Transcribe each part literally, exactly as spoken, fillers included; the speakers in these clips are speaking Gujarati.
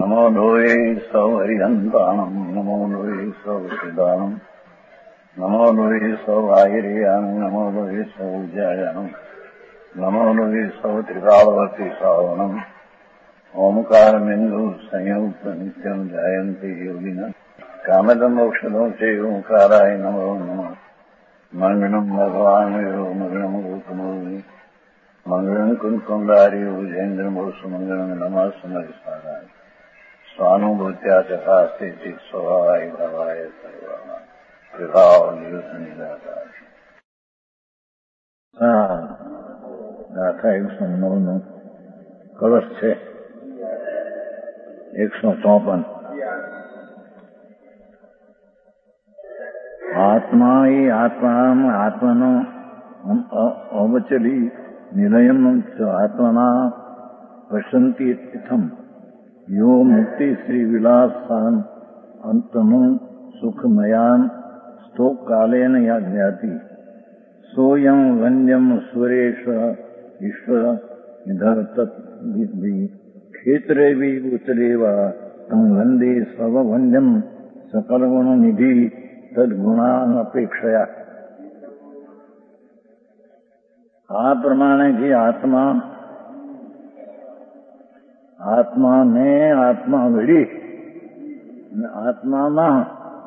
નમો લોહે સૌ હરિહંતાણમ નમો લોહે સૌ સિદ્ધાણમ નમો લોહે સૌ આહિર્યાણમ નમો લોહે સૌ જયાણમ નમો લોહે સૌ ત્રિકાળવતી શ્રાવણમ ઓમકારમિંદુ સંયુક્ત નિત્યમ જાયંતી યોગિના કામદમ ઔષધો છે ઓંકારાય નમો નમઃ મંગળમ ભગવાન મંગળમ ગોતમોહિ મંગળમ કુંકુંડારી ઉજેન્દ્રમોષ મંગળમ નમઃ સમરિસારાય સ્વાનુભૂત્યા ચકાસ્તે ચિત સ્વભાવાય ભાવાય સર્વા વિભાવ નિદાતા. હા ગાથા એકસો નવ નો કળશ છે. એકસો ચોપન. આત્મા એ આત્મા આત્મનો અવચલી નિલયમ આત્મના પશ્યંતિ ઇત્થમ યો મુક્તિ શ્રી વિલાસાન અંતનું સુખમયાન સ્તોક કાલેન યાજ્ઞાતિ સોયમ વન્યમ સુરેશ ઈશ્વર નિધર તત્વિ ક્ષેત્રે વી ઉચલેવા તમ વંદે સવવન્યમ સકલગુણ નિધિ તદગુણાન અપેક્ષયા. આ પ્રમાણે જે આત્મા આત્માને આત્મા વળી આત્મામાં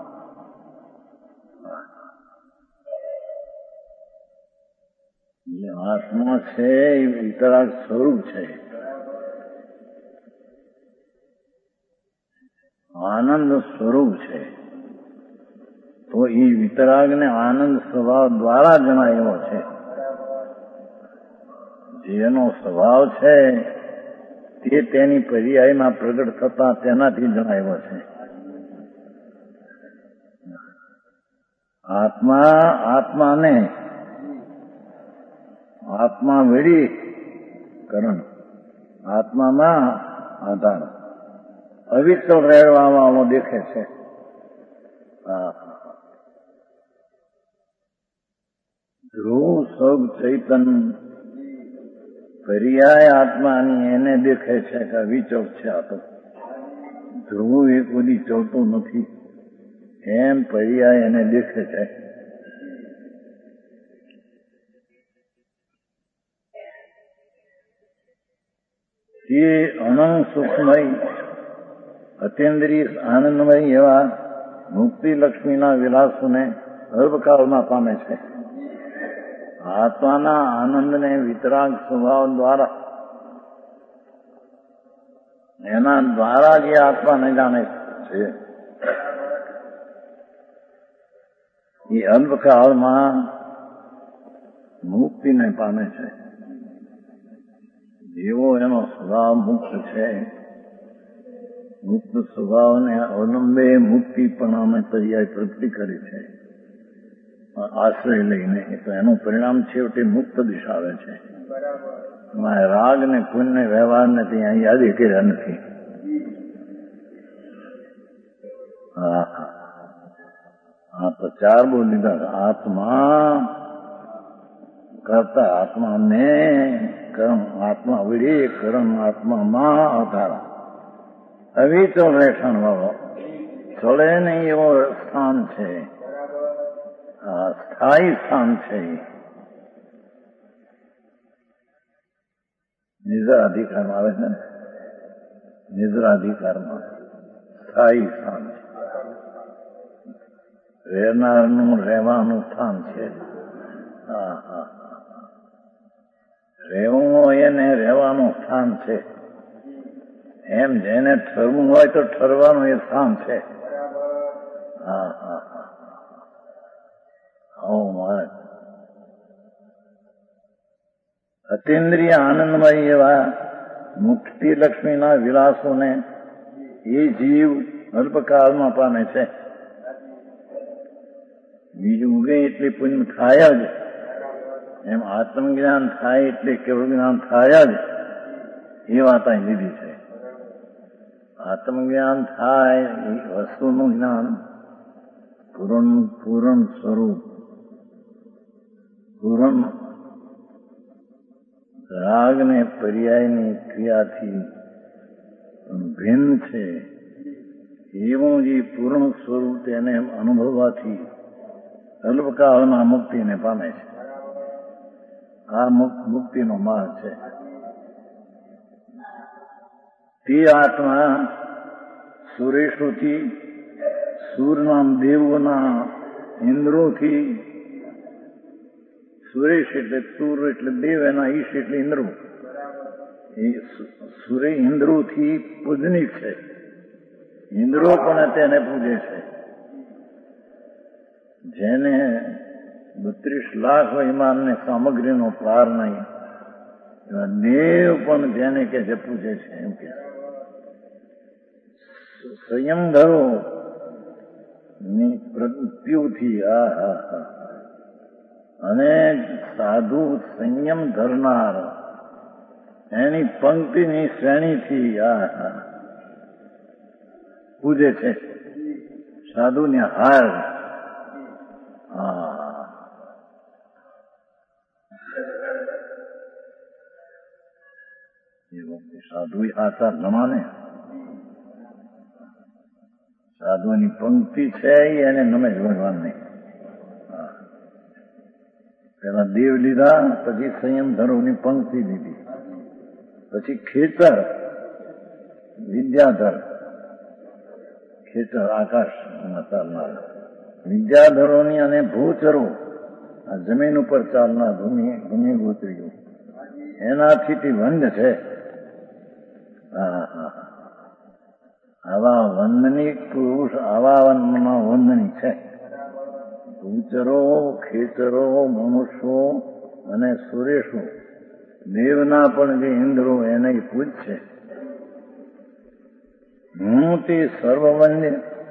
આત્મા છે એ વિતરાગ સ્વરૂપ છે, આનંદ સ્વરૂપ છે. તો એ વિતરાગને આનંદ સ્વભાવ દ્વારા જણાયો છે. જેનો સ્વભાવ છે તે તેની પર્યાયમાં પ્રગટ થતા તેનાથી જણાવ્યો છે. આત્મા આત્માને આત્મા વેડી કરણ આત્મામાં આધાર અવિચળ રહેવા વાળો દેખે છે. ધ્રુવ સૌ ચૈતન પર્યાય આત્માની એને દેખે છે કે અવિચળ છે. આ તો ધ્રુવ એ કોઈ ચડતું નથી એમ પર્યાય એને દેખે છે. તે અનંત સુખમય અતિન્દ્રિય આનંદમય એવા મુક્તિ લક્ષ્મીના વિલાસોને અલ્પકાળમાં પામે છે. આત્માના આનંદને વિતરાગ સ્વભાવ દ્વારા એના દ્વારા જે આત્માને જાણે છે એ અલ્પકાળમાં મુક્તિને પામે છે. જેવો એનો સ્વભાવ મુક્ત છે, મુક્ત સ્વભાવને અવલંબે મુક્તિ પણ અમે પર્યાય પ્રગતિ કરી છે આશ્રય લઈને. તો એનું પરિણામ છેવટે મુક્ત દિશા આવે છે. રાગ ને પુણ્ય વ્યવહાર ને ત્યાં યાદી કર્યા નથી. હા હા તો ચાર બહુ લીધા. આત્મા કરતા આત્માને કર્મ આત્મા વળી કર્મ આત્મામાં અવતારા અવિચળ રહેઠાણ વાળો ચડે નહીં એવો સ્થાન છે, સ્થાયી સ્થાન છે. નિદ્રાધિકારમાં આવે છે ને, નિદ્રાધિકારમાં સ્થાયી સ્થાન છે. રહેનારનું રહેવાનું સ્થાન છે. હા હા રહેવું હોય એને રહેવાનું સ્થાન છે. એમ જેને ઠરવું હોય તો ઠરવાનું એ સ્થાન છે. હા હા હા ઓ મહારાજ અતિન્દ્રિય આનંદમય એવા મુક્તિ લક્ષ્મીના વિલાસોને એ જીવ અલ્પકાળમાં પામે છે. બીજું ઉગે એટલે પુણ્ય થાય જ, એમ આત્મજ્ઞાન થાય એટલે કેવળ જ્ઞાન થાય જ એ વાત અહીં લીધી છે. આત્મજ્ઞાન થાય એ વસ્તુનું જ્ઞાન પૂર્ણ પૂર્ણ સ્વરૂપ પૂર્ણ રાગ ને પર્યાયની ક્રિયાથી ભિન્ન છે એવું જે પૂર્ણ સ્વરૂપ તેને અનુભવવાથી અલ્પકાળના મુક્તિને પામે છે. આ મુક્તિનો માર્ગ છે. તે આત્મા સુરેશોથી, સૂરના દેવોના ઇન્દ્રોથી, સુરેશ એટલે સૂર એટલે દેવ, એના ઈશ એટલે ઇન્દ્રો, એ સૂર્ય ઇન્દ્રોથી પૂજનીક છે. ઇન્દ્રો પણ તેને પૂજે છે. જેને બત્રીસ લાખ વિમાનને સામગ્રીનો પાર નહીં, એવા દેવ પણ જેને કે જે પૂજે છે. એમ કે સંયમ ધરો ની પ્રત્યુથી આ હા હા અને સાધુ સંયમ ધરનાર એની પંક્તિની શ્રેણીથી આ હા પૂજે છે. સાધુને હાર હા એ વખતે સાધુ આચાર ન માને. સાધુની પંક્તિ છે એને નમે જ ભગવાન નહીં. પેલા દેવ લીધા, પછી સંયમ ધરોની પંક્તિ લીધી, પછી ખેતર વિદ્યાધર, ખેતર આકાશમાં ચાલનાર વિદ્યાધરોની અને ભૂચરો આ જમીન ઉપર ચાલનાર ભૂમિ ભૂમિગોત્રીઓ એનાથી તે વંદ છે. હા હા આવા વંદની પુરુષ આવા વંદના વંદની છે. ભૂચરો, ખેતરો, મનુષ્યો અને સુરેશો, દેવના પણ જે ઇન્દ્રો એને પૂજ છે. હું તે સર્વવંદ્ય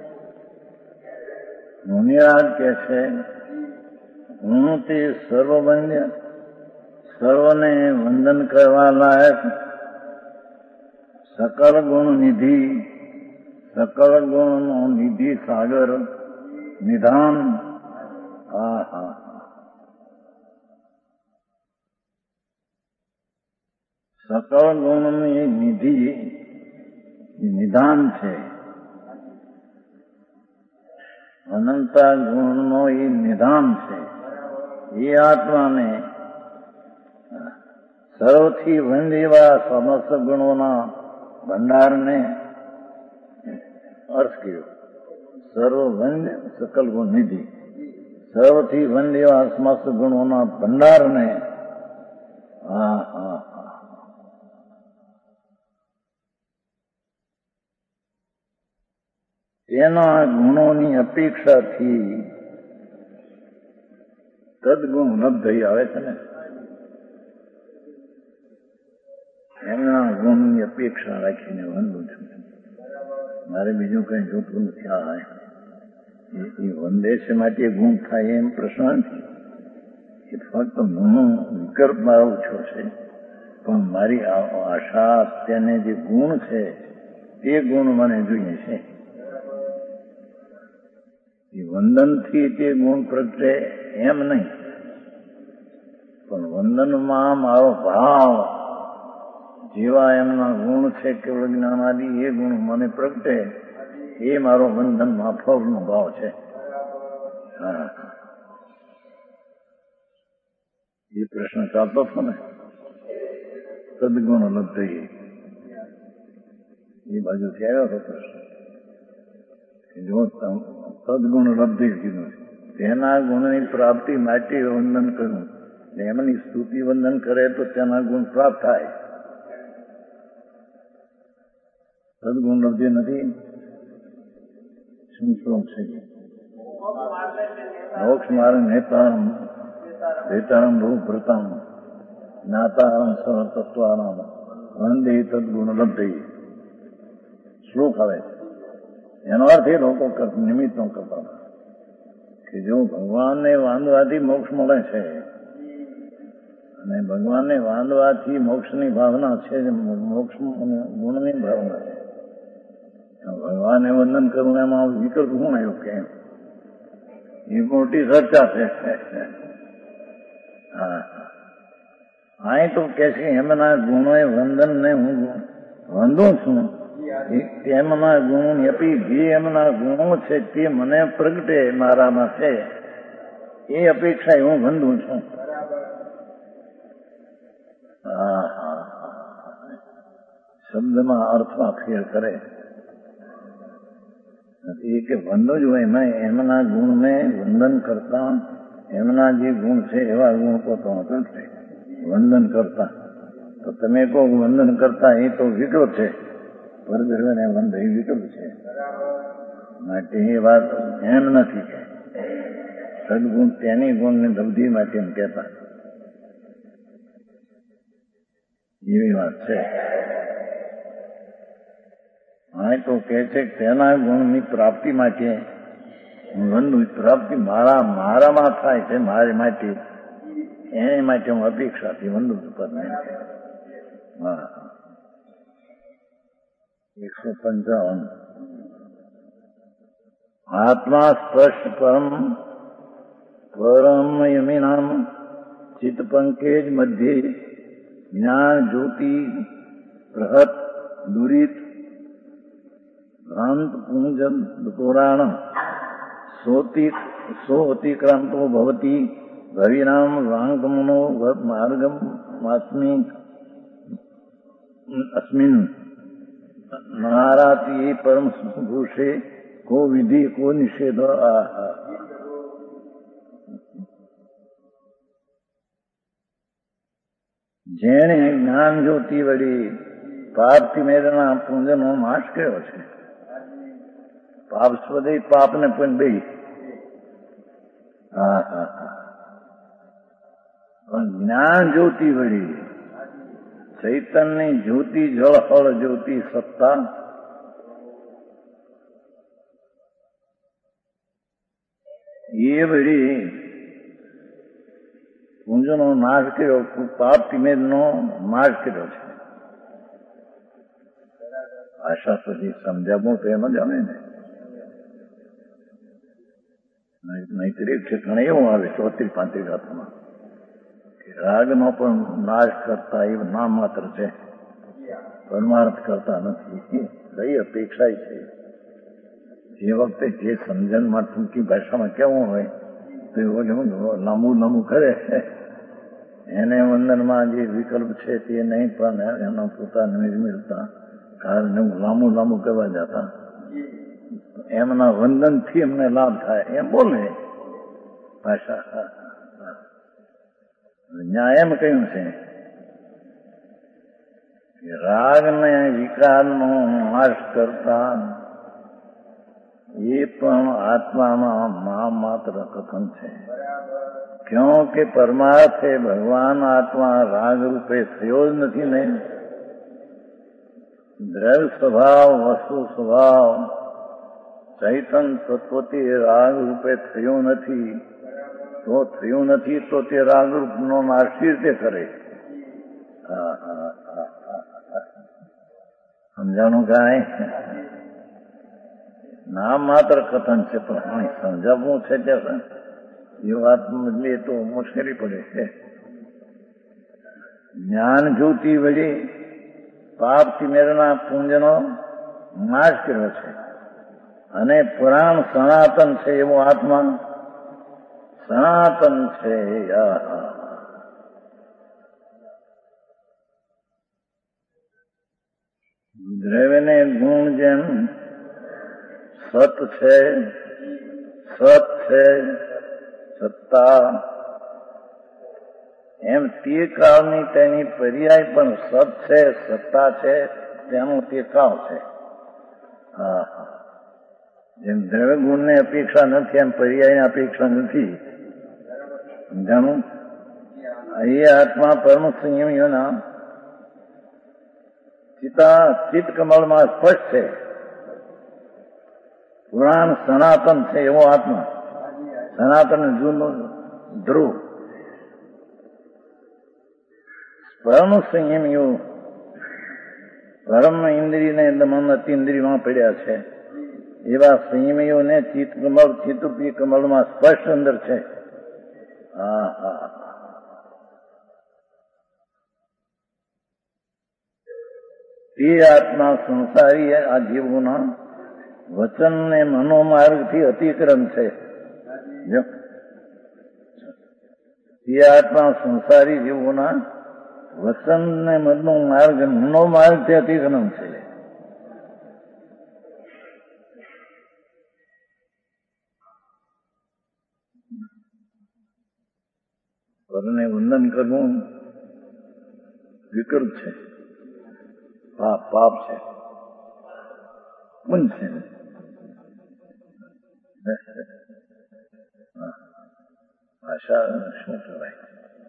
મુનિરાજ કે છે, હું તે સર્વવંદ્ય સર્વને વંદન કરવા લાયક સકલ ગુણ નિધિ, સકલ ગુણનો નિધિ સાગર નિધાન. હા હા સકળ ગુણની નિધિ નિધાન છે. અનંત ગુણનો એ નિધાન છે. એ આત્માને સર્વથી વંદ એવા સમસ્ત ગુણોના ભંડારને અર્થ કર્યો. સર્વ વંદ સકલ ગુણ નિધિ, સર્વથી વંદ એવા સમસ્ત ગુણોના ભંડારને હા હા હા તેના ગુણોની અપેક્ષાથી તદગુણ લબ્ધ આવે છે ને, એમના ગુણની અપેક્ષા રાખીને વંદું છું. મારે બીજું કઈ જોતું નથી. આ એ વંદે છે માટે ગુણ થાય એમ પ્રશ્ન નથી. એ ફક્ત હું વિકલ્પ મારો ઓછો છે, પણ મારી આશા તેને જે ગુણ છે તે ગુણ મને જોઈએ છે. એ વંદનથી તે ગુણ પ્રગટે એમ નહીં, પણ વંદનમાં મારો ભાવ જેવા એમના ગુણ છે કેવળ જ્ઞાનાદિ એ ગુણ મને પ્રગટે એ મારો વંદનમાં ફળનો ભાવ છે. હા એ પ્રશ્ન ચાલતો હતો ને, સદગુણ લબ્ધ એ બાજુથી આવ્યો હતો પ્રશ્ન. જો સદગુણ લબ્ધી કીધું તેના ગુણની પ્રાપ્તિ માટે વંદન કરવું, એમની સ્તુતિ વંદન કરે તો તેના ગુણ પ્રાપ્ત થાય. સદગુણ લબ્ધી નથી. શું શ્લોક છે? મોક્ષ માર્ગ નેતારમ વેતારમ રૂપભૃતમ જ્ઞાતારમ સર્વતત્વાનામ વંદે તદગુણ લબ્ધી. શ્લોક આવે છે. એનો અર્થ એ લોકો નિમિત્તો કરતા કે જો ભગવાનને વાંધવાથી મોક્ષ મળે છે અને ભગવાનને વાંધવાથી મોક્ષની ભાવના છે, મોક્ષ ગુણની ભાવના છે, ભગવાનને વંદન કરવું એમાં વિકલ્પ શું આવ્યો કે એ મોટી ચર્ચા છે. હા અહીં તો કે છે એમના ગુણોએ વંદનને હું વંદું છું તેમના ગુણ અપી જે એમના ગુણો છે તે મને પ્રગટે મારામાં છે એ અપેક્ષા હું બંધું છું. હા હા શબ્દમાં અર્થમાં ફેર કરે એ કે બંધો જ હોય મેં એમના ગુણને વંદન કરતા એમના જે ગુણ છે એવા ગુણ પોતાનો કરશે વંદન કરતા. તો તમે કહો વંદન કરતા એ તો વિકલ્પ છે પરદ્રવ્યને બંધ એ વિકલ્પ છે માટે એ વાત એમ નથી કે સદગુણ તેની ગુણને દબધી માટે એમ કહેતા એવી વાત છે. હા તો કે છે કે તેના ગુણની પ્રાપ્તિ માટે વંદુ પ્રાપ્તિ મારા મારામાં થાય છે મારી માટે એની માટે હું અપેક્ષાથી વંદુ પર હા એકસો પંચાવન આત્મા સ્પષ્ટ પરમ પરમ યમિનામ ચિત્ત પંકેજ મધ્યે જ્ઞાન જ્યોતિ બૃહત દુરિત ભ્રાંત પુંજન પુરાણ સોતિ સો અતિક્રાંતો ભવતી ભવિનામ વાંગમનો માર્ગમ આસ્મિ અસ્મિન નારાતી પરમ પુરુષે કો વિધિ કો નિષેધ. આહા જેણે જ્ઞાન જ્યોતિ વળી પાપથી મેળના પુંજનો નાશ કર્યો છે. પાપ સ્વદે પાપને પણ બે હા હા હા પણ જ્ઞાન જ્યોતિ વળી ચૈતન્ય જ્યોતિ જળહળ જ્યોતિ સત્તા એ વળી પુંજનો નાશ કર્યો પાપ તિમેદનો નાશ કર્યો છે. આશા સુધી સમજાવું તો એમ જ આવે ને નહીતર એક ઠેકાણે એવું આવે ચોત્રીસ પાંત્રીસ હાથમાં કે રાગનો પણ નાશ કરતા એ નામ માત્ર છે પરમાર્થ કરતા નથી. કઈ અપેક્ષા છે જે વખતે જે સમજણમાં ટૂંકી ભાષામાં કેવું હોય તો એ લાંબુ લાંબુ કરે એને વંદનમાં જે વિકલ્પ છે તે નહીં પણ એનો પોતાને નિર્મિલતા કારણ લાંબુ લાંબુ કરવા જતા એમના વંદનથી એમને લાભ થાય એમ બોલે ભાષા. ન્યાય એમ કહ્યું છે કે રાગને વિકારનો નાશ કરતા એ પણ આત્મામાં નામ માત્ર કથન છે. ક્યોંકि પરમાર્થે ભગવાન આત્મા રાગ રૂપે થયો જ નથી ને. દ્રવ્ય સ્વભાવ વસ્તુ સ્વભાવ ચૈતન તત્વથી રાગ રૂપે થયું નથી તો થયું નથી તો તે રાગરૂપનો નાશ રીતે કરે. સમજાણું કાંઈ નામ માત્ર કથન છે પણ સમજાવવું છે ત્યાં એ વાત બદલીએ તો મુશ્કેલી પડે છે. જ્ઞાન જ્યોતિ વળી પાપ તિમેરના પુંજનો નાશ કર્યો છે અને પુરાણ સનાતન છે એવો આત્મા સનાતન છે. દ્રવ્યને ગુણ જેમ સત છે સત છે સત્તા એમ તે કાળની તેની પર્યાય પણ સત છે સત્તા છે તેનું તે કાળ છે. હા હા જેમ દ્રવ્ય ગુણને અપેક્ષા નથી એમ પર્યાયની અપેક્ષા નથી. સમજાણું. એ આત્મા પરમ સંયમીઓના ચિતા ચિત્ત કમળમાં સ્પષ્ટ છે. પુરાણ સનાતન છે એવો આત્મા સનાતન જૂનું ધ્રુવ પરમ સંયમીઓ પરમ ઇન્દ્રિયને દમન અતિન્દ્રિયમાં પડ્યા છે એવા સંયમીઓને ચિત્ત કમળ ચિત્તરૂપી કમળમાં સ્પષ્ટ અંદર છે. હા હા તે આત્મા સંસારી આ જીવોના વચન ને મનોમાર્ગથી અતિક્રમ છે. તે આત્મા સંસારી જીવોના વચન ને મનનો માર્ગ મનોમાર્ગથી અતિક્રમ છે. પરને વંદન કરવું વિકલ્પ છે, પાપ પાપ છે, પુણ્ય છે. ભાષા શું કહેવાય?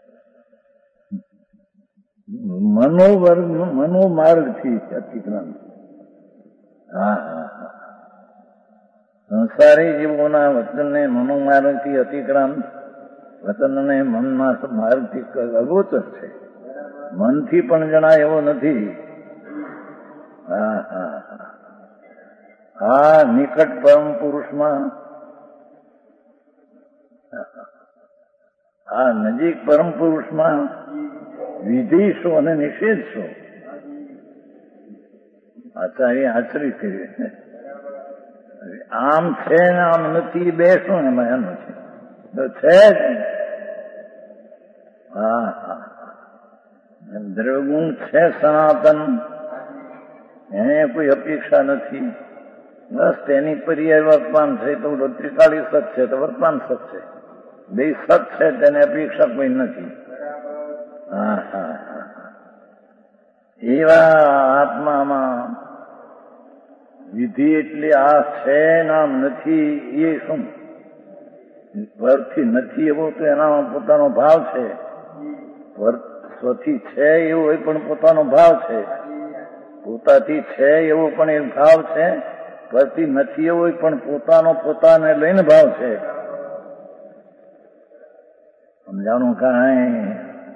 મનોવર્ગ મનોમાર્ગથી અતિક્રમ. હા હા હા સંસારી જીવોના વચનને મનોમાર્ગથી અતિક્રમ, વચનને મનના માર્ગથી અગોચર છે. મનથી પણ જણાય એવો નથી. હા હા હા આ નિકટ પરમ પુરુષમાં, આ નજીક પરમ પુરુષમાં વિધિ શું અને નિષેધ શું? આચાર્ય આચરિત કરી. આમ છે ને આમ નથી, બે શું એમાં એમ નથી તો છે જ. હા હા દ્રવ્યગુણ છે સનાતન, એને કોઈ અપેક્ષા નથી. બસ તેની પર્યાય વર્તમાન છે તો ત્રિકાળી સત છે તો વર્તમાન સત છે, બે સત છે તેને અપેક્ષા કોઈ નથી. હા હા હા એવા આત્મામાં વિધિ એટલે આ છે નામ નથી એ શું? વર્ગથી નથી એવો તો એનામાં પોતાનો ભાવ છે, સ્વથી છે એવો એ પણ પોતાનો ભાવ છે, પોતાથી છે એવો પણ એક ભાવ છે, પરથી નથી એવો પણ પોતાનો પોતાને લઈને ભાવ છે. સમજાણું કાંઈ?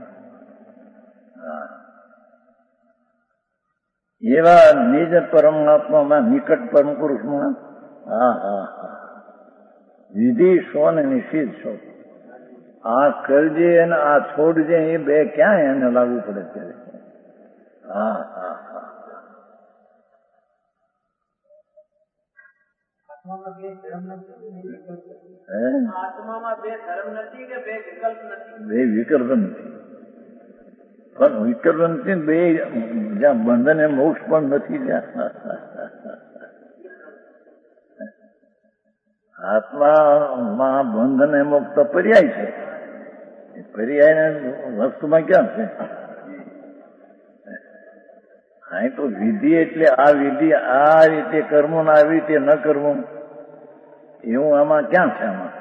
એવા નિજ પરમાત્મામાં નિકટ પરમ પુરુષમાં હા હા હા વિધિ શો ને નિષેધ શો. આ કરજે અને આ છોડજે એ બે ક્યાં એને લાગુ પડે છે? હા હા હા બે વિકલ્પ નથી, પણ વિકલ્પ નથી બે જ્યાં બંધન એ મોક્ષ પણ નથી. ત્યાં આત્મામાં બંધન એ મોક્ષ તો પર્યાય છે. પર્યાય વસ્તુમાં ક્યાં છે? અહીં તો વિધિ એટલે આ વિધિ આ રીતે કરવું ને આવી રીતે ન કરવું એવું આમાં ક્યાં છે? આમાં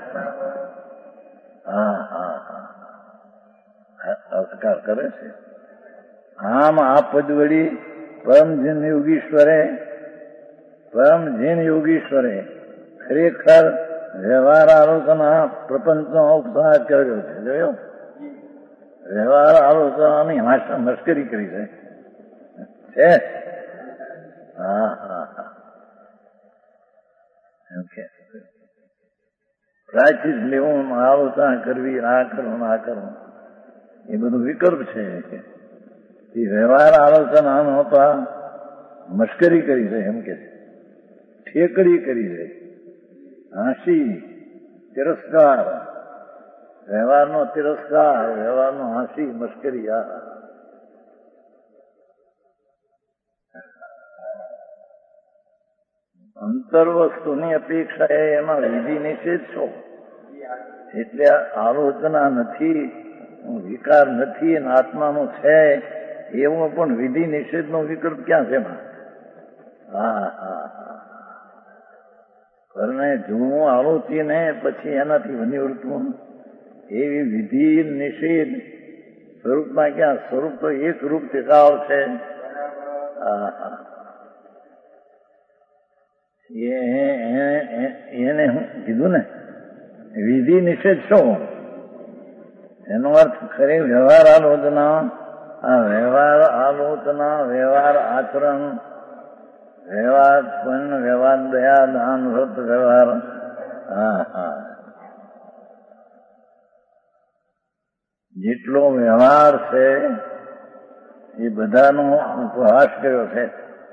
હા હા હા અસ્કાર કરે છે. આમ આ પદવડી પરમ જીન યોગીશ્વરે પરમ જીન યોગીશ્વરે ખરેખર વ્યવહાર આલોચના પ્રપંચનો ઉપસાર કર્યો છે. જોયો? વ્યવહાર આલોચનાની મશ્કરી કરી છે. છે હા હા હા એમ કે પ્રાચીજ લેવું, આલોચના કરવી, આ કરવું આ કરવું એ બધું વિકલ્પ છે. એ વ્યવહાર આલોચના નહોતા, મશ્કરી કરી છે એમ કે ઠેકડી કરી છે, હાંસી, તિરસ્કાર, વ્યવહારનો તિરસ્કાર, વ્યવહારનો હાંસી, મશ્કરી. આ અંતર વસ્તુની અપેક્ષા એ એમાં વિધિ નિષેધ છો. એટલે આલોચના નથી, વિકાર નથી અને આત્માનો છે એવો પણ વિધિ નિષેધનો વિકલ્પ ક્યાં છે એમાં? હા હા હા પરને જોવું આલોચીને પછી એનાથી નિવૃત્તું એવી વિધિ નિષેધ સ્વરૂપમાં ક્યાં? સ્વરૂપ તો એક રૂપ ટીકાવ છે. હા હા એને હું કીધું ને વિધિ નિષેધ શું? એનો અર્થ ખરી વ્યવહાર આલોચના, આ વ્યવહાર આલોચના, વ્યવહાર આચરણ, વ્યવહાર સ્પન્ન, વ્યવહાર દયા, દાન, વ્રત, વ્યવહાર. હા હા જેટલો વ્યવહાર છે એ બધાનો ઉપહાસ કર્યો છે.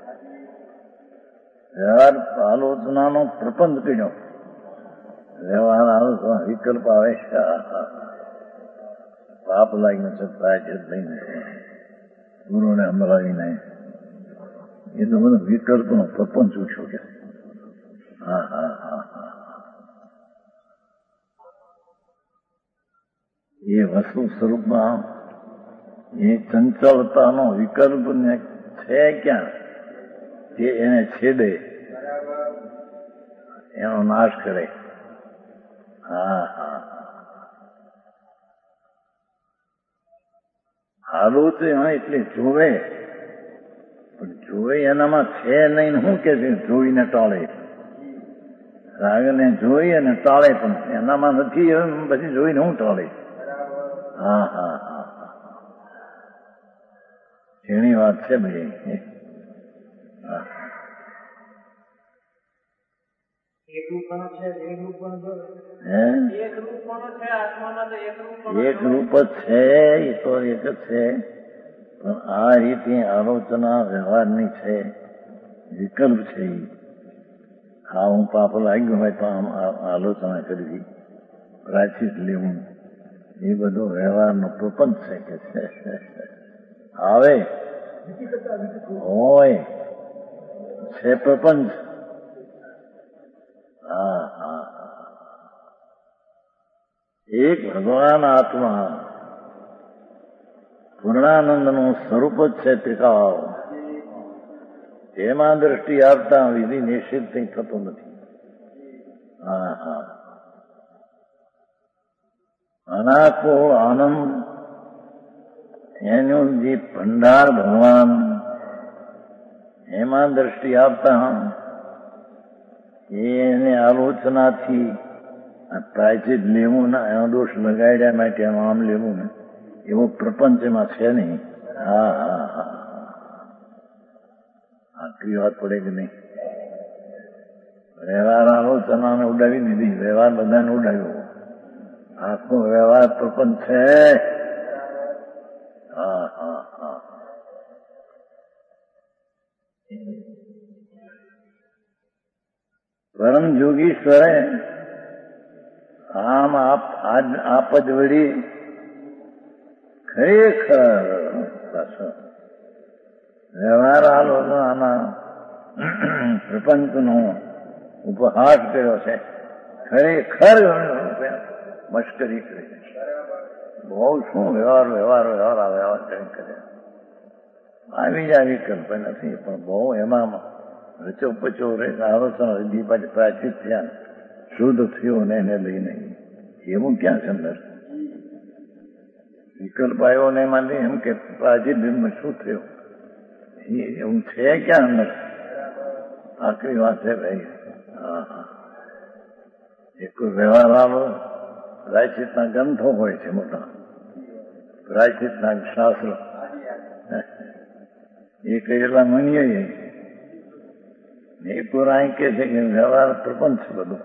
વ્યવહાર આલોચનાનો પ્રપંચ કર્યો. વ્યવહાર આલોચના વિકલ્પ આવે છે. પાપ લાગીને છે, પ્રાયચિત લઈને ગુરુને સંભળાવીને એ તો બધો વિકલ્પનો પ્રપંચ ઉછો કે હા હા હા હા એ વસ્તુ સ્વરૂપમાં એ ચંચળતાનો વિકલ્પ ને છે ક્યાં તે એને છેદે, એનો નાશ કરે. હા હા આલોચે એટલે જોવે, પણ જોવે એનામાં છે નહીં. શું કે છે જોઈને ટાળે? રાગને જોઈ અને ટાળે, પણ એનામાં નથી એમ પછી જોઈને હું ટાળે? હા હા હા હા એની વાત છે ભાઈ. એક રૂપ જ છે, એ તો એક જ છે, પણ આ રીતે આલોચના વ્યવહારની છે, વિકલ્પ છે. હા હું પાપ લાગ્યું હોય તો આમ આલોચના કરવી, પ્રાયશ્ચિત લેવું, એ બધો વ્યવહારનો પ્રપંચ છે કે છે આવે હોય છે પ્રપંચ. હા હા એક ભગવાન આત્મા પૂર્ણાનંદનું સ્વરૂપ જ છે ત્રિકાળ. એમાં દ્રષ્ટિ આપતા વિધિ નિષેધ કંઈ થતો નથી. હા હા અનાકુળ આનંદ એનું જે ભંડાર ભગવાન, એમાં દ્રષ્ટિ આપતા એને આલોચનાથી પ્રાયચિત લેવું ને એનો દોષ લગાડ્યા માટે આમ લેવું ને એવો પ્રપંચ એમાં છે નહીં. હા હા હા આટલી વાત પડે કે નહીં? વ્યવહાર આલોચનાને ઉડાવી દીધી, વ્યવહાર બધાને ઉડાવ્યો. આખો વ્યવહાર પ્રપંચ છે. હા હા હા પરમ જોગીશ્વરે આમ આપ આપ જ વળી ખરેખર વ્યવહાર આલોચનાના પ્રપંચનો ઉપહાસ કર્યો છે. ખરેખર મશ્કરી કરી. બહુ શું વ્યવહાર વ્યવહાર વ્યવહાર આ વ્યવહાર કરી કરે. આ બીજા વિકલ્પ નથી, પણ બહુ એમાં રચો પચો રહે. આલોચના વિધિ પાછી પ્રાચિત થયા, શુદ્ધ થયો ને એને લઈને એવું ક્યાં છે અંદર? વિકલ્પ આવ્યો ને એમાંથી એમ કે પ્રાચિત શું થયું એવું છે ક્યાં અંદર? આખરી વાત છે ભાઈ. હા હા એક વ્યવહાર આલો પ્રાયચિતના ગ્રંથો હોય છે મોટા, પ્રાયચિતના શાસ્ત્રો એ કહેલા મનીએ એ પુરાણ કે છે કે વ્યવહાર પ્રપંચ છે બધું.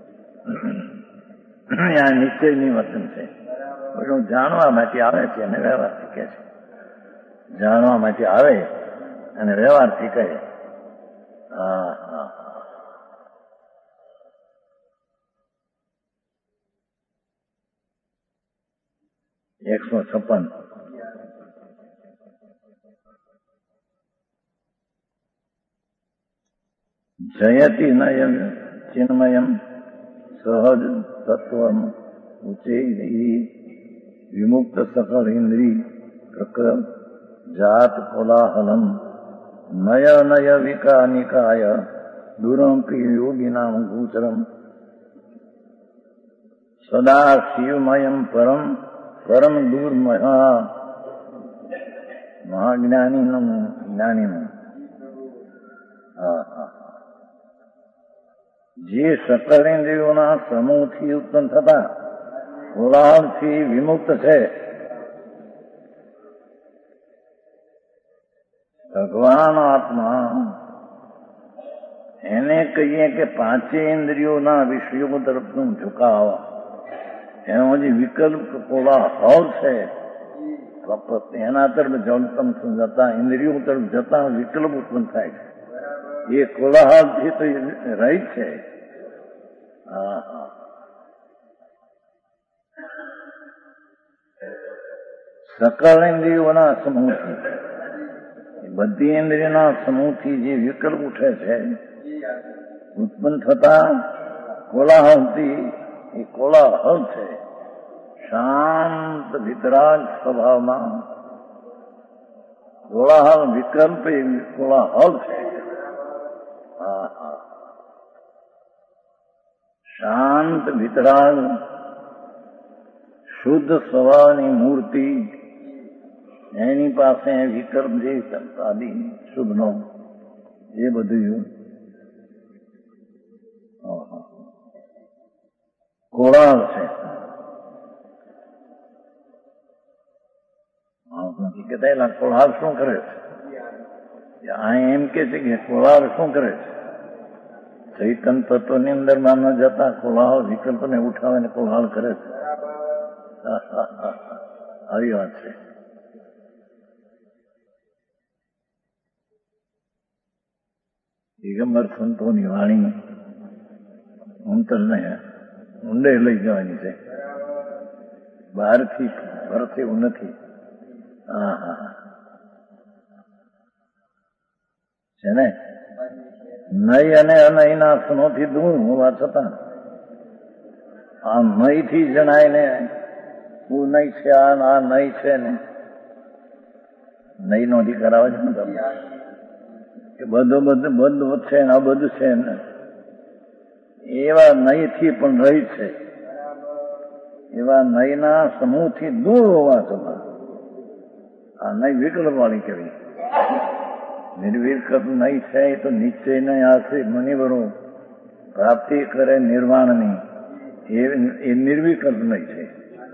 આ નિશ્ચયની વચન છે. બધું જાણવા માટે આવે છે અને વ્યવહારથી કહે છે. જાણવા માટે આવે અને વ્યવહારથી કહે. હા હા એકસો છપ્પન જયતિ નયમ ચિન્મયમ સહજ તત્વમ ઉચે વિમુક્ત સકળ ઇન્દ્રિય પ્રકૃત જાત કોલાહલમ નય નય વિકા નિકાય દુરંપી યોગિનામ ગોચરમ સદા શિવમયમ પરમ પરમ દૂર મહા મહાજ્ઞાનીનું જ્ઞાનીનું. હા હા જે સકળ ઇન્દ્રિયોના સમૂહથી ઉત્પન્ન થતા કોલાહલથી વિમુક્ત છે. ભગવાન આત્મા એને કહીએ કે પાંચે ઇન્દ્રિયોના વિષયો તરફનું ઝુકાવ, એનો જે વિકલ્પ કોલાહલ છે એના તરફ જતા ઇન્દ્રિયો તરફ જતા વિકલ્પ ઉત્પન્ન થાય છે. એ કોલાહલથી તો રહિત છે. હા હા સકલ ઇન્દ્રિયોના સમૂહથી, બધી ઇન્દ્રિયોના સમૂહથી જે વિકલ્પ ઉઠે છે ઉત્પન્ન થતા કોલાહલથી, એ કોલાહલ છે. શાંત વિતરાગ સ્વભાવમાં કોલાહલ વિકલ્પ એ કોલાહલ છે. હા હા શાંત વિતરાગ શુદ્ધ સ્વભાવની મૂર્તિ, એની પાસે વિકલ્પ જે આદિ શુભનો એ બધું કોલાહલ છે. કહેતા કોલાહલ શું કરે છે? આ એમ કે છે કે કોલાહલ શું કરે છે? ચૈતન તત્વની અંદર માં ન જતા કોલાહલ વિકલ્પને ઉઠાવીને કોલાહલ કરે છે. આવી વાત છે. દિગંબર સંતોની વાણી અંતરને ઊંડે લઈ જવાની છે, બહારથી ભરત એવું નથી. હા હા છે ને, નય અને અનયના સ્નોથી દૂર હોવા છતાં આ નયથી જણાય ને હું નહીં છે, આ નહીં છે ને, નય નો અધિકાર આવે છે ને કે બધું બધું બધું છે ને આ બધું છે ને, એવા નયથી પણ રહી છે. એવા નયના સમૂહથી દૂર હોવા છતાં આ નય વિકલ્પ વાળી કહેવી. નિર્વિકલ્પ નહીં છે તો નિશ્ચય નહીં આશ્રિત મુનિવરો પ્રાપ્તિ કરે નિર્વાણની, એ નિર્વિકલ્પ નહીં છે.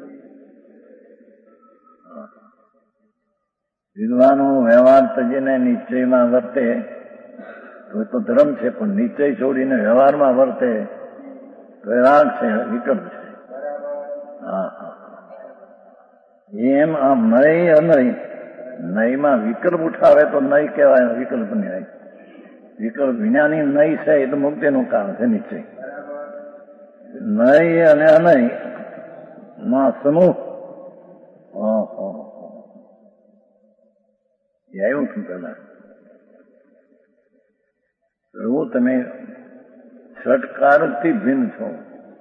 વિદ્વાનો વ્યવહાર તજીને નિશ્ચયમાં વર્તે તો એ તો ધર્મ છે, પણ નિશ્ચય છોડીને વ્યવહારમાં વર્તે તો એ રાગ છે, વિકલ્પ છે. હા હા એમ આ નય અનય, નયમાં વિકલ્પ ઉઠાવે તો નય કહેવાય, વિકલ્પ નહીં. વિકલ્પ વિનાની નય છે એ તો મુક્તિનું કારણ છે નિશ્ચય. નય અને અનય માં સમૂહ આવ્યું છું પેલા પ્રભુ તમે ષટકારકથી ભિન્ન છો,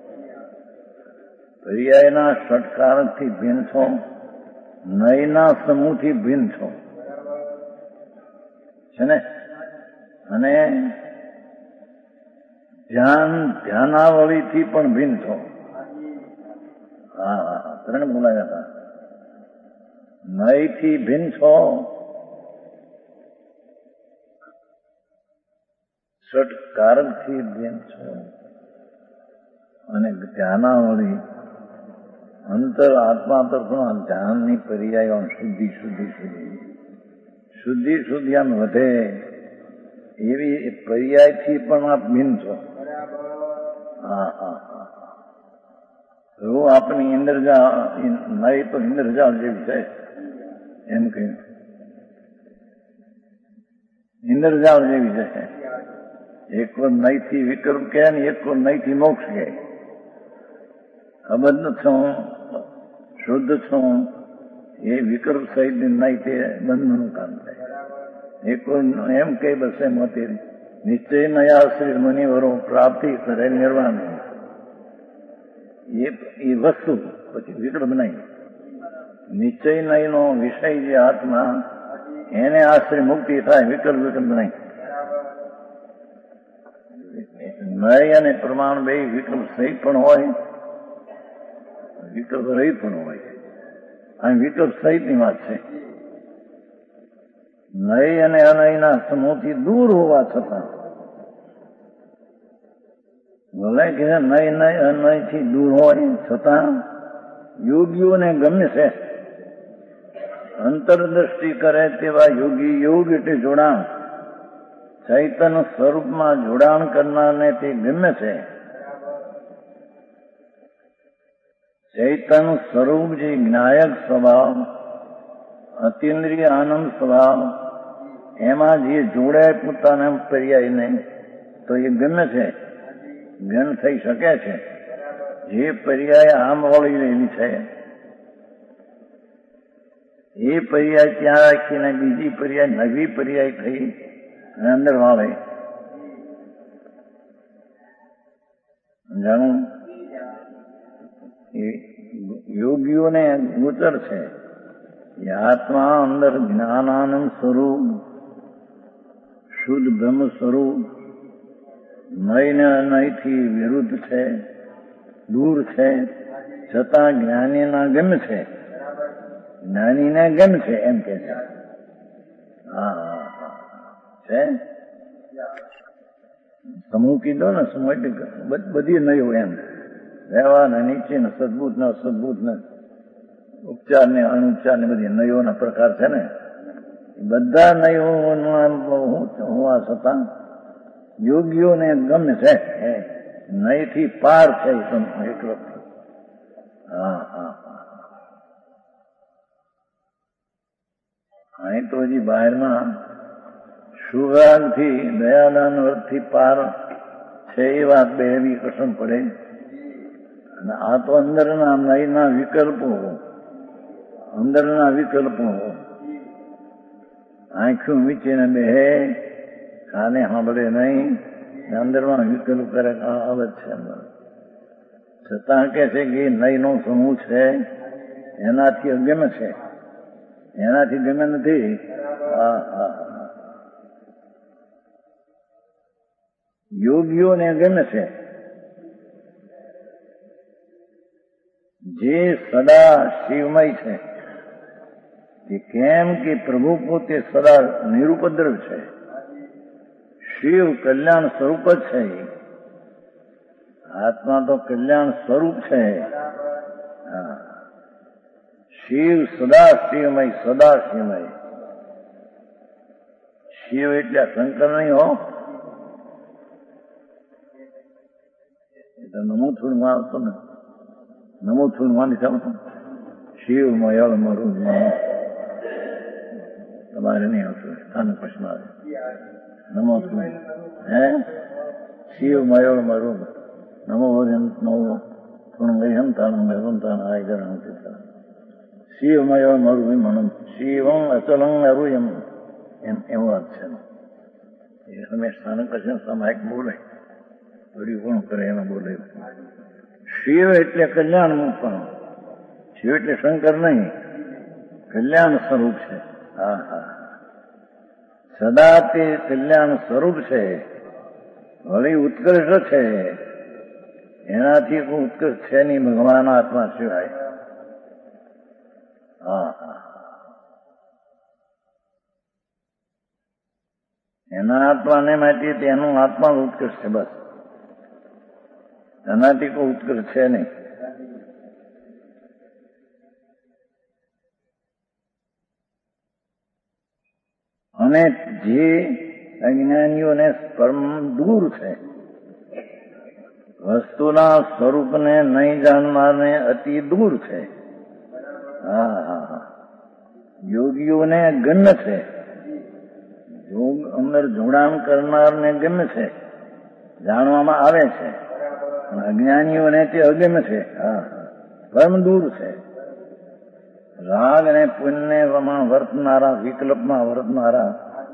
પર્યાયના ષટકારકથી ભિન્ન છો, નયના સમૂહથી ભિન્ન છો છે ને, અને ધ્યાન ધ્યાનાવળીથી પણ ભિન્ન છો. હા હા ત્રણ બોલાયા હતા. નયથી ભિન્ન છો, ષટકારકથી ભિન્ન છો, અને ધ્યાનાવળી અંતર આત્મા તરફના ધ્યાનની પર્યાય શુદ્ધિ શુદ્ધિ શુદ્ધિ શુદ્ધિ શુદ્ધિ આમ વધે એવી પર્યાયથી પણ આપ ભિન્ન છો. હા હા હા એવું આપની ઇન્દ્રજાળ નય તો ઇન્દ્રજાળ જેવી છે એમ કહ્યું. ઇન્દ્રજાળ જેવી છે. એક વાર નયથી વિકલ્પ કહે ને એક વાર નયથી મોક્ષ કહે. અબદ્ધ છું, શુદ્ધ છું, એ વિકલ્પ સહિત નય તે બંધનું કામ થાય. એક વાર એમ કહે બસ એમ હતી નિશ્ચય નયાશ્રિત મુનિવરો પ્રાપ્તિ કરે નિર્વાણ. એ વસ્તુ પછી વિકલ્પ નહીં. નિશ્ચય નયનો વિષય જે આત્મા એને આશ્રય મુક્તિ થાય, વિકલ્પ વિકલ્પ નહીં. નય અને પ્રમાણ બે વિકલ્પ સહિત પણ હોય, વિકલ્પ રહિત પણ હોય. આ વિકલ્પ સહિતની વાત છે. નય અને અનયના સમૂહથી દૂર હોવા છતાં ભલે કે નય નય અનયથી દૂર હોય છતાં યોગીઓને ગમે છે. અંતરદ્રષ્ટિ કરે તેવા યોગી, યોગ એટલે જોડાણ, ચૈતન સ્વરૂપમાં જોડાણ કરનારને તે ગમે છે. ચૈતન સ્વરૂપ જે જ્ઞાયક સ્વભાવ અતિન્દ્રિય આનંદ સ્વભાવ એમાં જે જોડાય પોતાના પર્યાયને તો એ ગમે છે, ગણ થઈ શકે છે. જે પર્યાય આમ વળી રહેલી છે એ પર્યાય ત્યાં રાખીને બીજી પર્યાય નવી પર્યાય થઈ અને અંદર વાળે. જાણું એ યોગીઓને ગોચર છે એ આત્મા અંદર જ્ઞાનાનંદ સ્વરૂપ શુદ્ધ બ્રહ્મ સ્વરૂપ નય ને અનયથી વિરુદ્ધ છે, દૂર છે, છતાં જ્ઞાનીના ગમે છે, જ્ઞાનીને ગમે છે એમ કે છે. હા છે સમૂહ કીધો ને, સમૂહ એટલે બધી નયો એમ રહેવા ને નીચે ને સદબુદ્ધ ને અસદબુદ્ધ ને ઉપચાર ને અનુપચાર ને બધી નયોના પ્રકાર છે ને, બધા નયો હોવા છતાં યોગીઓને ગમે છે, નયથી પાર છે એકલો. હા હા અહીં તો હજી બહારના સુરાગથી દયાદાન વર્ગથી પાર છે એ વાત બે એવી કસમ પડે. અને આ તો અંદરના નયના વિકલ્પો, અંદરના વિકલ્પો આંખું મીચીને બેહે, કાને સાંભળે નહીં, અંદરમાં વિકલ્પ કરે આવે છે અંદર. છતાં કે છે કે નયનો સમૂહ છે એનાથી ગમે છે, એનાથી ગમે નથી. હા હા યોગીઓને ગમે છે જે સદા શિવમય છે. કે કેમ કે પ્રભુ પોતે સદા નિરુપદ્રવ છે, શિવ કલ્યાણ સ્વરૂપ જ છે, આત્મા તો કલ્યાણ સ્વરૂપ છે. હા શિવ સદા શિવમય, સદા શિવમય. શિવ એટલે શંકર નહીં હો, એટલે નમો થોડું માં આવતો ને, નમો થોડું માં નથી આવતો. શિવ મયળ મારું તમારે નહીં આવતું, સ્થાન પ્રશ્ન આવે. નમો હે શિવ મયળ મારું નમો નમો થોડું ગઈ હંતાનું હંતાન આય ગણ શિવ મયળ મારું એમ શિવમ અચલંગ અરું એમ એમ એમ વાત છે. એ અમે સ્થાનક પ્રશ્ન સામાયિક બોલે થોડી કોણ કરે એમાં બોલે. શિવ એટલે કલ્યાણ પણ, શિવ એટલે શંકર નહીં, કલ્યાણ સ્વરૂપ છે. હા હા સદા તે કલ્યાણ સ્વરૂપ છે, વળી ઉત્કર્ષ છે. એનાથી કોઈ ઉત્કર્ષ છે નહીં ભગવાન આત્મા સિવાય. હા હા એના આત્માને માટે તેનું આત્મા ઉત્કર્ષ છે બસ, એનાથી કોઈ ઉત્કર્ષ છે નહીં. અને જે અજ્ઞાનીઓને પરમ દૂર છે, વસ્તુના સ્વરૂપને નહીં જાણનારને અતિ દૂર છે. હા હા યોગીઓને ગમ્ય છે, યોગ અંદર જોડાણ કરનારને ગમે છે, જાણવામાં આવે છે. અજ્ઞાનીઓને તે અગમ્ય છે. હા પરમ દૂર છે. રાગ અને પુણ્યમાં વર્તનારા, વિકલ્પમાં વર્તનારા,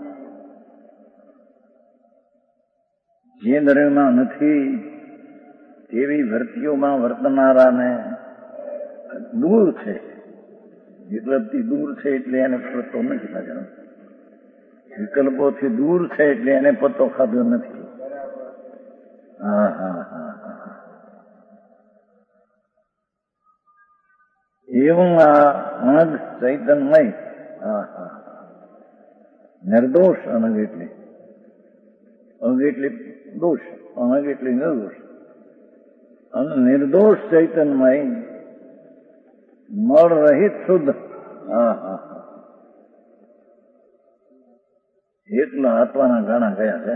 જે દ્રવ્યમાં નથી તેવી વૃત્તિઓમાં વર્તનારાને દૂર છે. વિકલ્પથી દૂર છે એટલે એને પત્તો નથી ખાધો, વિકલ્પોથી દૂર છે એટલે એને પત્તો ખાધો નથી. હા હા હા હા એવું આ અનગ ચૈતન્યમય. હા હા નિર્દોષ અનગ એટલે, અગ એટલે દોષ, અનગ એટલે નિર્દોષ. અને નિર્દોષ ચૈતન્યમય મળ રહિત શુદ્ધ. હા હા એટલા આત્માના ગાણા ગયા છે.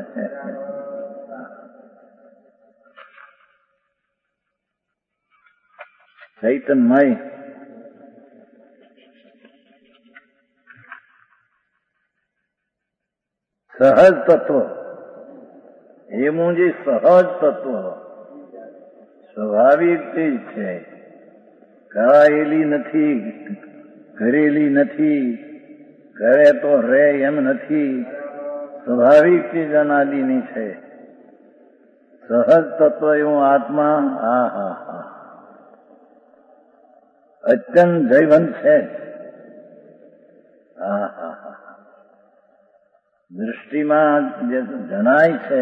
ચૈતન્યમય સહજ તત્વ, એનું જે સહજ તત્વ સ્વાભાવિક ચીજ છે, કરાયેલી નથી, કરેલી નથી, કરે તો રે એમ નથી, સ્વાભાવિક ચીજ અનાદિની છે. સહજ તત્વ એવું આત્મા હા હા હા અત્યંત જૈવંત છે. હા હા હા દૃષ્ટિમાં જે જણાય છે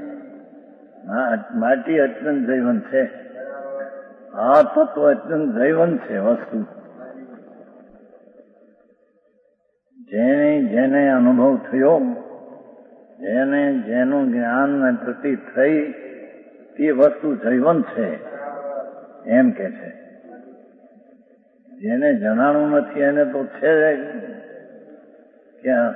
માટી અત્યંત જૈવંત છે. આ તત્વ અત્યંત જૈવંત છે વસ્તુ. જેને જેને અનુભવ થયો, જેને જેનું જ્ઞાન ને પ્રતિ થઈ તે વસ્તુ જૈવંત છે એમ કે છે. જેને જણાણું નથી એને તો છે ક્યાં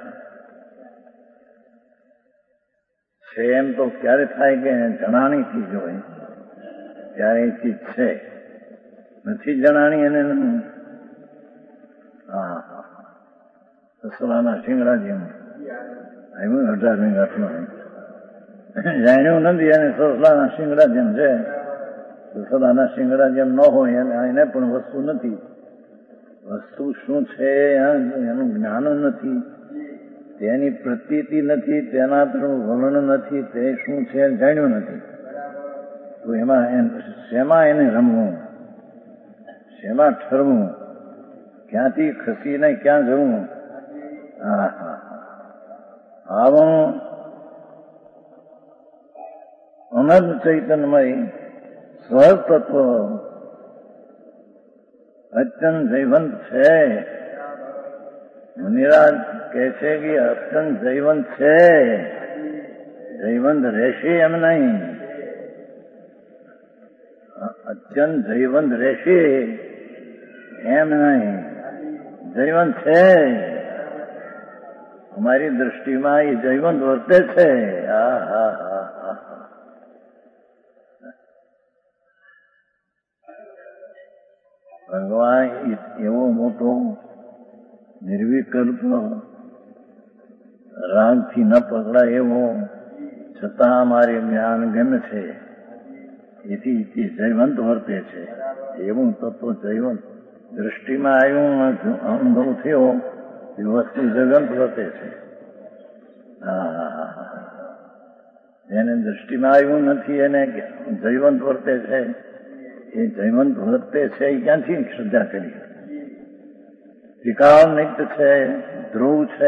છે એમ તો ક્યારે થાય કે જણાણી ચીજ હોય ત્યારે એ ચીજ છે, નથી જણાણી એને નહીં. હા હા સસલાના શિંગડા જેમ આવ્યું અઢાર મિનિટમાં જાણ્યું નથી એને સસલાના શિંગડા જેમ છે. સસલાના શિંગડા જેમ ન હોય એને એને પણ વસ્તુ નથી. વસ્તુ શું છે એનું જ્ઞાન નથી, તેની પ્રતીતિ નથી, તેના તરફ વર્ણન નથી, તે શું છે જાણ્યું નથી. તો એમાં શેમાં એને રમવું, શેમાં ઠરવું, ક્યાંથી ખસીને ક્યાં જવું. હા હા આવું અનંત ચૈતન્યમય સહજ તત્વ અત્યંત જૈવંત છે. મુનિરાજ કહે છે કે અત્યંત જૈવંત છે, જૈવંત રહેશે એમ નહીં, અત્યંત જૈવંત રહેશે એમ નહીં, જૈવંત છે. અમારી દૃષ્ટિમાં એ જૈવંત વર્તે છે. હા હા હા હા ભગવાન એવો મોટો નિર્વિકલ્પ રાગથી ન પકડાય એવો છતાં અમારે જ્ઞાન ગમે છે એથી તે જૈવંત વર્તે છે. એવું તત્વ જૈવંત દૃષ્ટિમાં આવ્યું, અનુભવ થયો એ વસ્તુ જગંત વર્તે છે. હા હા હા જેને દૃષ્ટિમાં આવ્યું નથી એને જૈવંત વર્તે છે. એ જૈવંત વર્તે છે એ ક્યાંથી શ્રદ્ધા કરી. ત્રિકાળ નિત્ય છે, ધ્રુવ છે,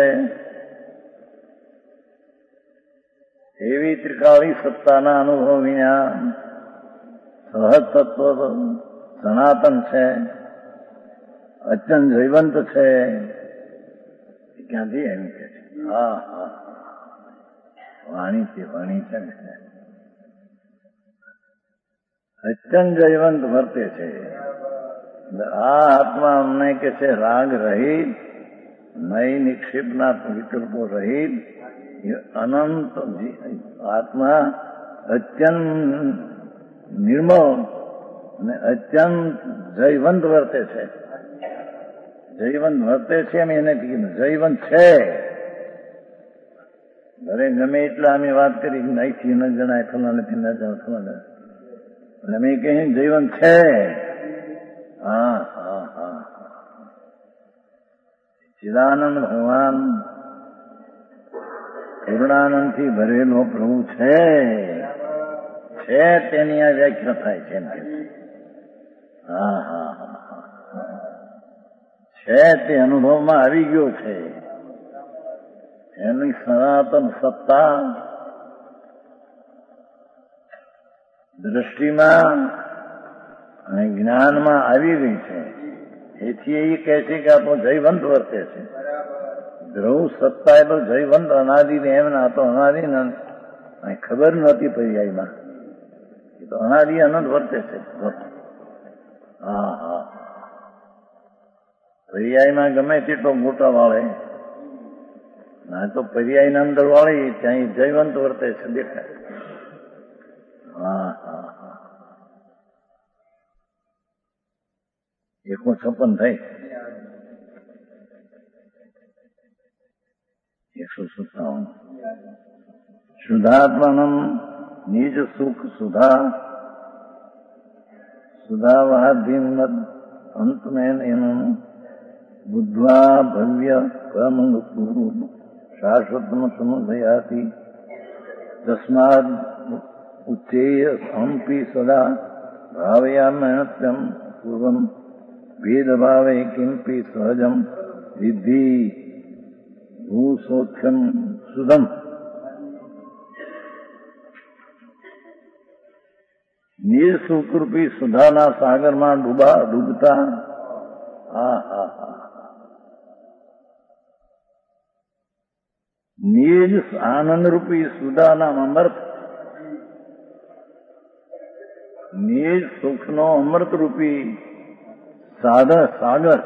એવી ત્રિકાળી સત્તાના અનુભવ વિના સહજ તત્વ સનાતન છે, અત્યંત જૈવંત છે. ક્યાંથી એમ કે છે. હા હા વાણી છે, વાણી છે ને અત્યંત જૈવંત વર્તે છે. આ આત્મા અમને કે છે રાગ રહિત, નઈ નિક્ષેપના વિકલ્પો રહિત, અનંત આત્મા અત્યંત નિર્મળ અને અત્યંત જૈવંત વર્તે છે. જૈવંત વર્તે છે એમ એને કીધું જૈવંત છે. ઘરે ગમે એટલા અમે વાત કરી નહીંથી ન જણાય, ફલાને થી ન જણાય, ફલાને અમે કહીએ જૈવંત છે. હા હા હા ચિદાનંદ ભગવાન પૂર્ણાનંદથી ભરેલો પ્રભુ છે, છે તેની આ વ્યાખ્યા થાય છે એમ કે હા હા હા છે તે અનુભવમાં આવી ગયો છે. એની સનાતન સત્તા દ્રષ્ટિમાં અને જ્ઞાનમાં આવી ગઈ છે. એથી એ કહે છે કે આપણો જૈવંત વર્તે છે. ધ્રુવ સત્તા એ તો જૈવંત અનાદિ ને એમ ના તો અનાદિ ખબર નહોતી પર્યાયમાં, એ તો અનાદિ અનંત વર્તે છે. હા હા પર્યાયમાં ગમે તેટલો મોટા વાળે ના તો પર્યાયના અંદર વાળી ત્યાં જૈવંત વર્તે છે દેખાય. હા હા હા એકસો છપ્પન થઈ એકસો સત્તાવન શુદ્ધાત્માનમ નિજ સુખ સુધા સુધાવાધીમદ અંતમેન એનું બુદ્ધવા ભવ્ય પરમંગ ગુરુ શાશ્વતમ સમુદયાથી તસ્માદ ઉચ્ચેય હમ્પી સદા ભાવયામ્યત્યમ પૂર્વમ ભેદભાવે કિંપી સહજમ વિદ્ધિ ભૂસોખ્યમ સુદમ. નિજ સુખરૂપી સુધાના સાગરમાં ડૂબા ડૂબતા હા હા હા નિજ આનંદરૂપી સુધાના અમૃત નિજ સુખનો અમૃતરૂપી સાધર સાગર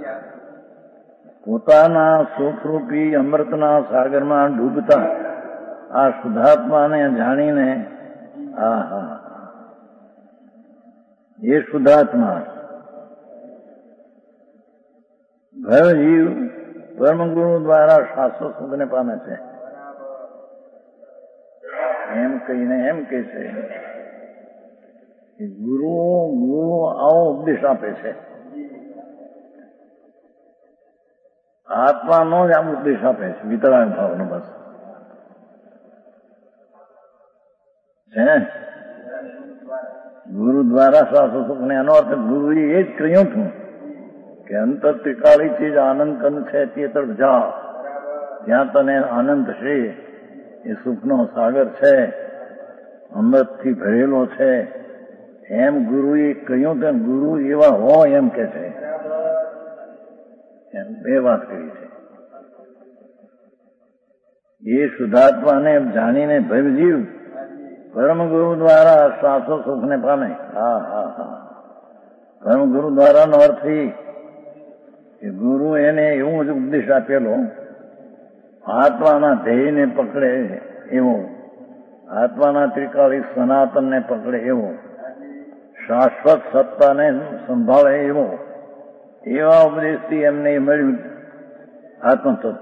પોતાના સુખરૂપી અમૃતના સાગરમાં ડૂબતા આ શુદ્ધાત્માને જાણીને આ હા એ શુદ્ધાત્મા ભય જીવ પરમગુરુ દ્વારા શાશ્વત સુખને પામે છે એમ કહીને એમ કે છે કે ગુરુ ગુરુ આવો ઉપદેશ આપે છે. આત્માનો જ આમ ઉપદેશ આપે છે વિતરાગ ભાવનો બસ છે ગુરુ દ્વારા શાશ્વત સુખને. એનો અર્થ ગુરુએ એ જ કહ્યું હતું કે અંતર ત્રિકાળી ચીજ આનંદ કંદ છે તે તરફ જા, ત્યાં તને આનંદ છે. એ સુખનો સાગર છે, અમૃતથી ભરેલો છે. એમ ગુરુએ કહ્યું કે ગુરુ એવા હોય એમ કે છે. એમ બે વાત કરી છે. એ શુદ્ધાત્માને જાણીને ભવજીવ પરમ ગુરુ દ્વારા શાશ્વત સુખને પામે. હા હા હા પરમ ગુરુ દ્વારાનો અર્થ કે ગુરુ એને એવું જ ઉપદેશ આપેલો આત્માના ધ્યેયને પકડે એવો, આત્માના ત્રિકાળી સનાતનને પકડે એવો, શાશ્વત સત્તાને સંભાળે એવો, એવા ઉપદેશથી એમને મળ્યું આત્મતત્વ.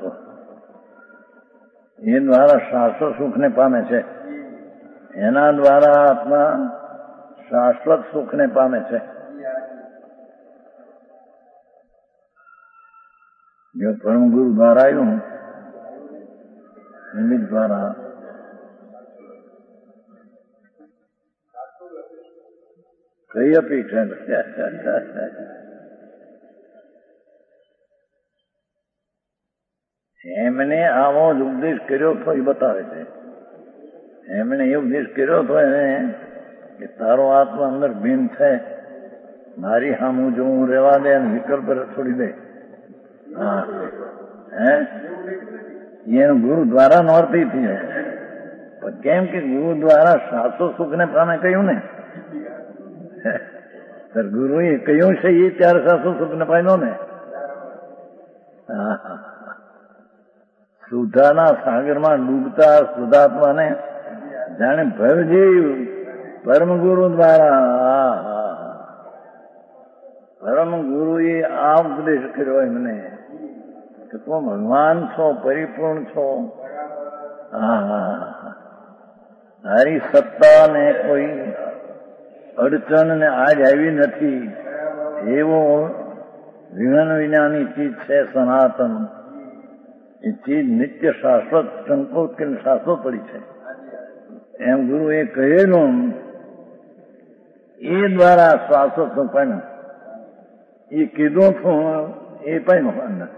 એ દ્વારા શાશ્વત સુખને પામે છે. એના દ્વારા આત્મા શાશ્વત સુખને પામે છે. જો પરમ ગુરુ દ્વારા આવ્યું નિમિત્ત દ્વારા કઈ અપેક્ષા એમને આવો જ ઉપદેશ કર્યો તો એ બતાવે છે. એમણે એ ઉપદેશ કર્યો હતો એને કે તારો આત્મા અંદર ભીન છે, મારી સામું જો હું રહેવા દે અને વિકલ્પ છોડી દે. હા હે એનું ગુરુ દ્વારા નો અર્થ થઈ કેમ કે ગુરુ દ્વારા શાશ્વત સુખને પામે કહ્યું ને. ગુરુએ કહ્યું છે એ ત્યારે શાશ્વત સુખને પામ્યો ને. હા હા શુદ્ધાના સાગરમાં ડૂબતા શુદ્ધાત્માને જાણે ભવજીવ પરમ ગુરુ દ્વારા હા હા પરમ ગુરુએ આ ઉપદેશ કર્યો એમને કે તું ભગવાન છો, પરિપૂર્ણ છો. હા હા તારી સત્તા ને કોઈ અડચણ ને આજ આવી નથી. એવો વિજ્ઞાન વિજ્ઞાની ચીજ છે સનાતન. એ ચીજ નિત્ય શાશ્વત સંકોચ કે શાશ્વત પડી છે. એમ ગુરુ એ કહેલું એ દ્વારા શાશ્વત સુખ પામ્યું. એ કીધું છું એ પામ્યો અંદર.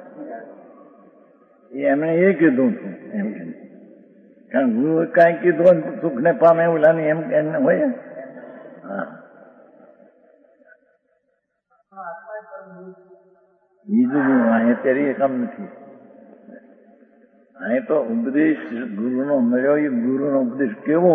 એમણે એ કીધું છું એમ કે કારણ ગુરુ કાંઈ કીધું સુખને પામે એવું લાગે એમ એમને હોય. હા બીજું અહીં અત્યારે એ કામ નથી. અહીં તો ઉપદેશ ગુરુનો મળ્યો. એ ગુરુનો ઉપદેશ કેવો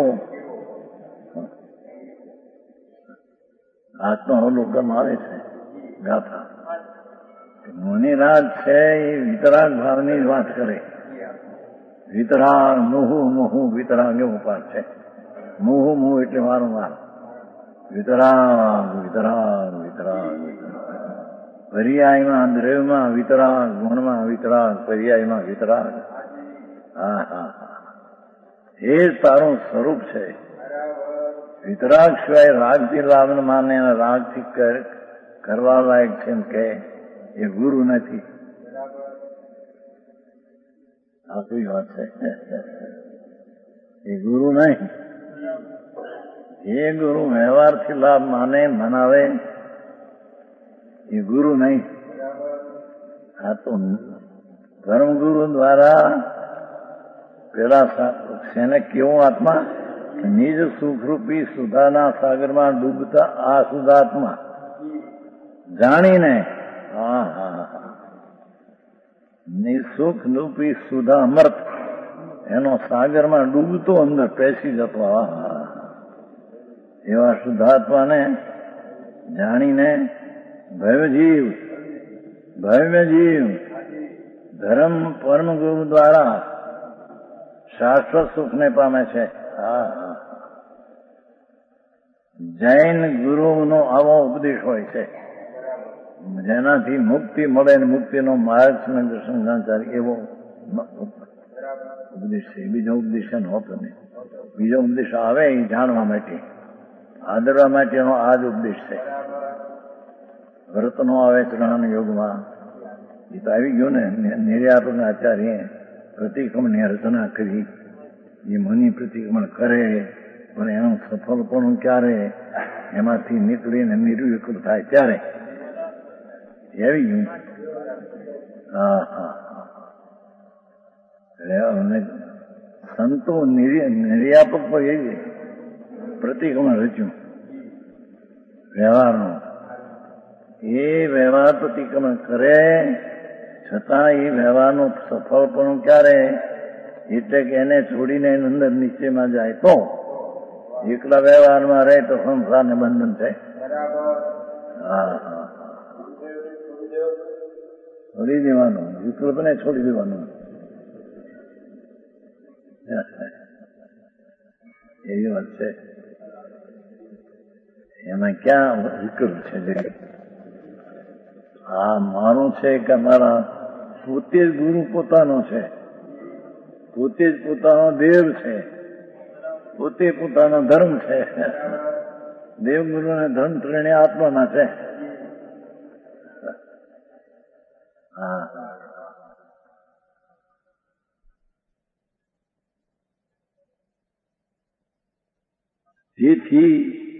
આત્માવલોકન આવે છે ગાથા. મુનિરાજ છે એ વિતરાગ ભાવની જ વાત કરે. વિતરાગ મોહુ મોહુ વિતરાગ એવો પાઠ છે. મોહુ મોહ એટલે વારંવાર વિતરાગ વિતરાગ વિતરાગ પર્યાયમાં દ્રવ્યમાં વિતરાગ, ગુણમાં વિતરાગ, પર્યાયમાં વિતરાગ. હા હા હા એ તારું સ્વરૂપ છે. વિતરાગ સિવાય રાગથી લાભ માને રાગથી કરવા લાયક છે એમ કે એ ગુરુ નથી. આ કોઈ વાત છે? એ ગુરુ નહીં. એ ગુરુ વ્યવહારથી લાભ માને મનાવે એ ગુરુ નહીં. આ તો ધર્મગુરુ દ્વારા પેલા એને કેવું આત્મા નિજ સુખરૂપી સુધાના સાગરમાં ડૂબતા આ સુધાત્મા જાણીને હા હા હા નિસુખ રૂપી સુધા અમૃત એનો સાગરમાં ડૂબતો અંદર પેસી જતો હા હા એવા શુદ્ધાત્માને જાણીને ભવ્ય જીવ ભવ્ય જીવ ધર્મ પરમ ગુરુ દ્વારા શાશ્વત સુખને પામે છે. હા હા જૈન ગુરુનો આવો ઉપદેશ હોય છે જેનાથી મુક્તિ મળે ને મુક્તિનો માર્ગ દર્શન એવો ઉપદેશ છે. બીજો ઉપદેશ હોતો નહીં. બીજો ઉપદેશ આવે એ જાણવા માટે આદરવા માટેનો આ જ ઉપદેશ છે. વ્રતનો આવે ચરણ યોગમાં એ તો આવી ગયો ને નિર્યાતના આચાર્ય પ્રતિક્રમણની રચના કરી. એ મુનિ પ્રતિક્રમણ કરે પણ એનું સફળપણું ક્યારે એમાંથી નીકળીને નિર્વિકૃત થાય ત્યારે આવી ગયું. હા હા હા સંતો નિર્યાપક પર એ પ્રતિક્રમણ રચ્યું વ્યવહારનું. એ વ્યવહાર પ્રતિક્રમણ કરે છતાં એ વ્યવહારનું સફળપણું ક્યારે એટલે કે એને છોડીને અંદર નિશ્ચયમાં જાય તો એકલા વ્યવહારમાં રહે તો સંસારને બંધન છે. હા હા છોડી દેવાનું વિકલ્પને છોડી દેવાનું એવી વાત છે. એમાં ક્યાં વિકલ્પ છે? આ મારું છે કે મારા પોતે જ ગુરુ પોતાનો છે, પોતે જ પોતાનો દેવ છે, પોતે પોતાનો ધર્મ છે. દેવગુરુ અને ધર્મ ત્રણે આત્માના છે. હા તેથી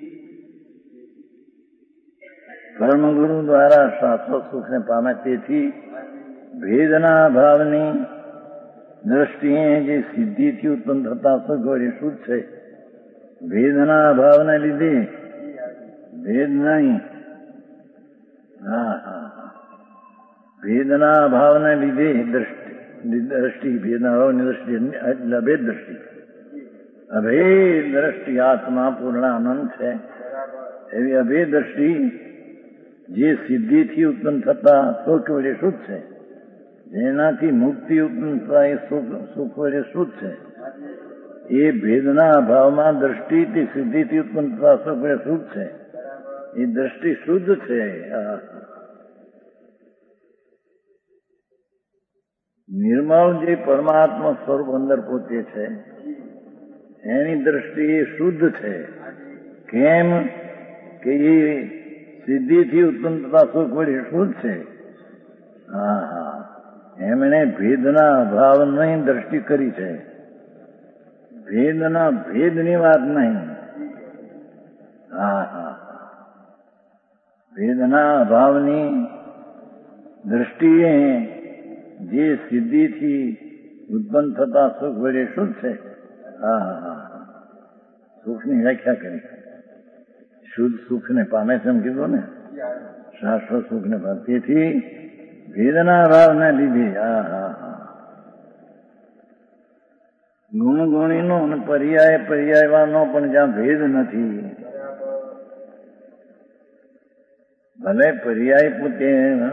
ધર્મગુરુ દ્વારા શાશ્વત સુખને પામે. તેથી ભેદના ભાવની દ્રષ્ટિએ જે સિદ્ધિથી ઉત્પન્ન થતા સુખ એ શુદ્ધ છે. ભેદના ભાવને લીધે ભેદ નહીં. હા હા ભેદના ભાવને લીધે દ્રષ્ટિ દ્રષ્ટિ ભેદના ભાવની દ્રષ્ટિ એટલે અભેદ દ્રષ્ટિ. અભેદ દ્રષ્ટિ આત્મા પૂર્ણ આનંદ છે. એવી અભેદ દ્રષ્ટિ જે સિદ્ધિથી ઉત્પન્ન થતા સુખ વડે શુદ્ધ છે. જેનાથી મુક્તિ ઉત્પન્ન થતા એ સુખ વડે શુદ્ધ છે. એ ભેદના ભાવમાં દ્રષ્ટિ તે સિદ્ધિથી ઉત્પન્ન થતા સુખ વડે શુદ્ધ છે. એ દ્રષ્ટિ શુદ્ધ છે. નિર્મળ જે પરમાત્મા સ્વરૂપ અંદર પોતે છે એની દ્રષ્ટિ એ શુદ્ધ છે. કેમ કે એ સિદ્ધિથી ઉત્પન્ન થતા સુખ વડે શુદ્ધ છે. હા હા એમણે ભેદના ભાવની દ્રષ્ટિ કરી છે. ભેદના ભેદની વાત નહીં. હા હા ભેદના ભાવની દ્રષ્ટિએ જે સિદ્ધિથી ઉત્પન્ન થતા સુખ વડે શુદ્ધ છે. હા હા સુખની વ્યાખ્યા કરી. શુદ્ધ સુખને પામે છે એમ કીધું ને, શાશ્વત સુખને પામે. તેથી ભેદના ભાવને લીધે હા હા હા ગુણ ગુણીનો અને પર્યાય પર્યાયવાનો પણ જ્યાં ભેદ નથી. ભલે પર્યાય પોતે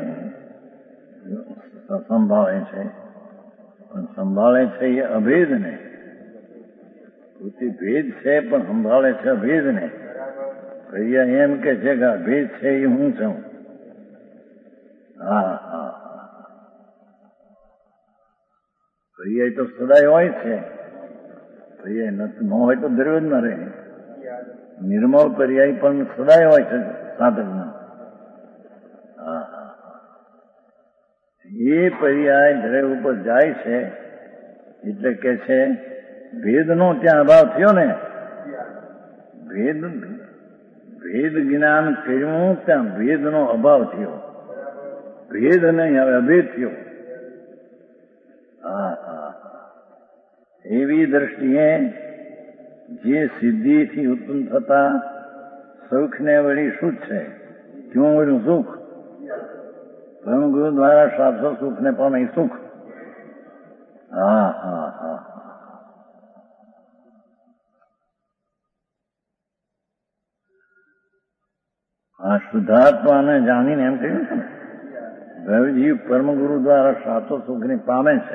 સંભાળે છે પણ સંભાળે છે એ અભેદ ને. પોતે ભેદ છે પણ સંભાળે છે અભેદ ને. પર્યાય એમ કે છે કે અભેદ છે એ હું છું. હા હા પર્યાય તો સદાય હોય છે, પર્યાય ન હોય તો દ્રવ્ય જ ન રહે. નિર્મળ પર્યાય પણ સદાય હોય છે સાધકમાં. હા હા એ પર્યાય દ્રવ્ય ઉપર જાય છે એટલે કે છે ભેદનો ત્યાં અભાવ થયો ને. ભેદ ભેદ જ્ઞાન કર્યું ત્યાં ભેદનો અભાવ થયો. ભેદ નહીં, હવે અભેદ થયો. હા હા એવી દ્રષ્ટિએ જે સિદ્ધિથી ઉત્પન્ન થતા સુખને વળી શું છે? ક્યું વળ્યું સુખ? પરમ ગુરુ દ્વારા શાસ્ત્ર સુખને પામે સુખ. હા હા હા આ શુદ્ધાત્માને જાણીને એમ કહ્યું છે ને, ભવજીવ પરમ ગુરુ દ્વારા શાસ્ત્ર સુખને પામે છે.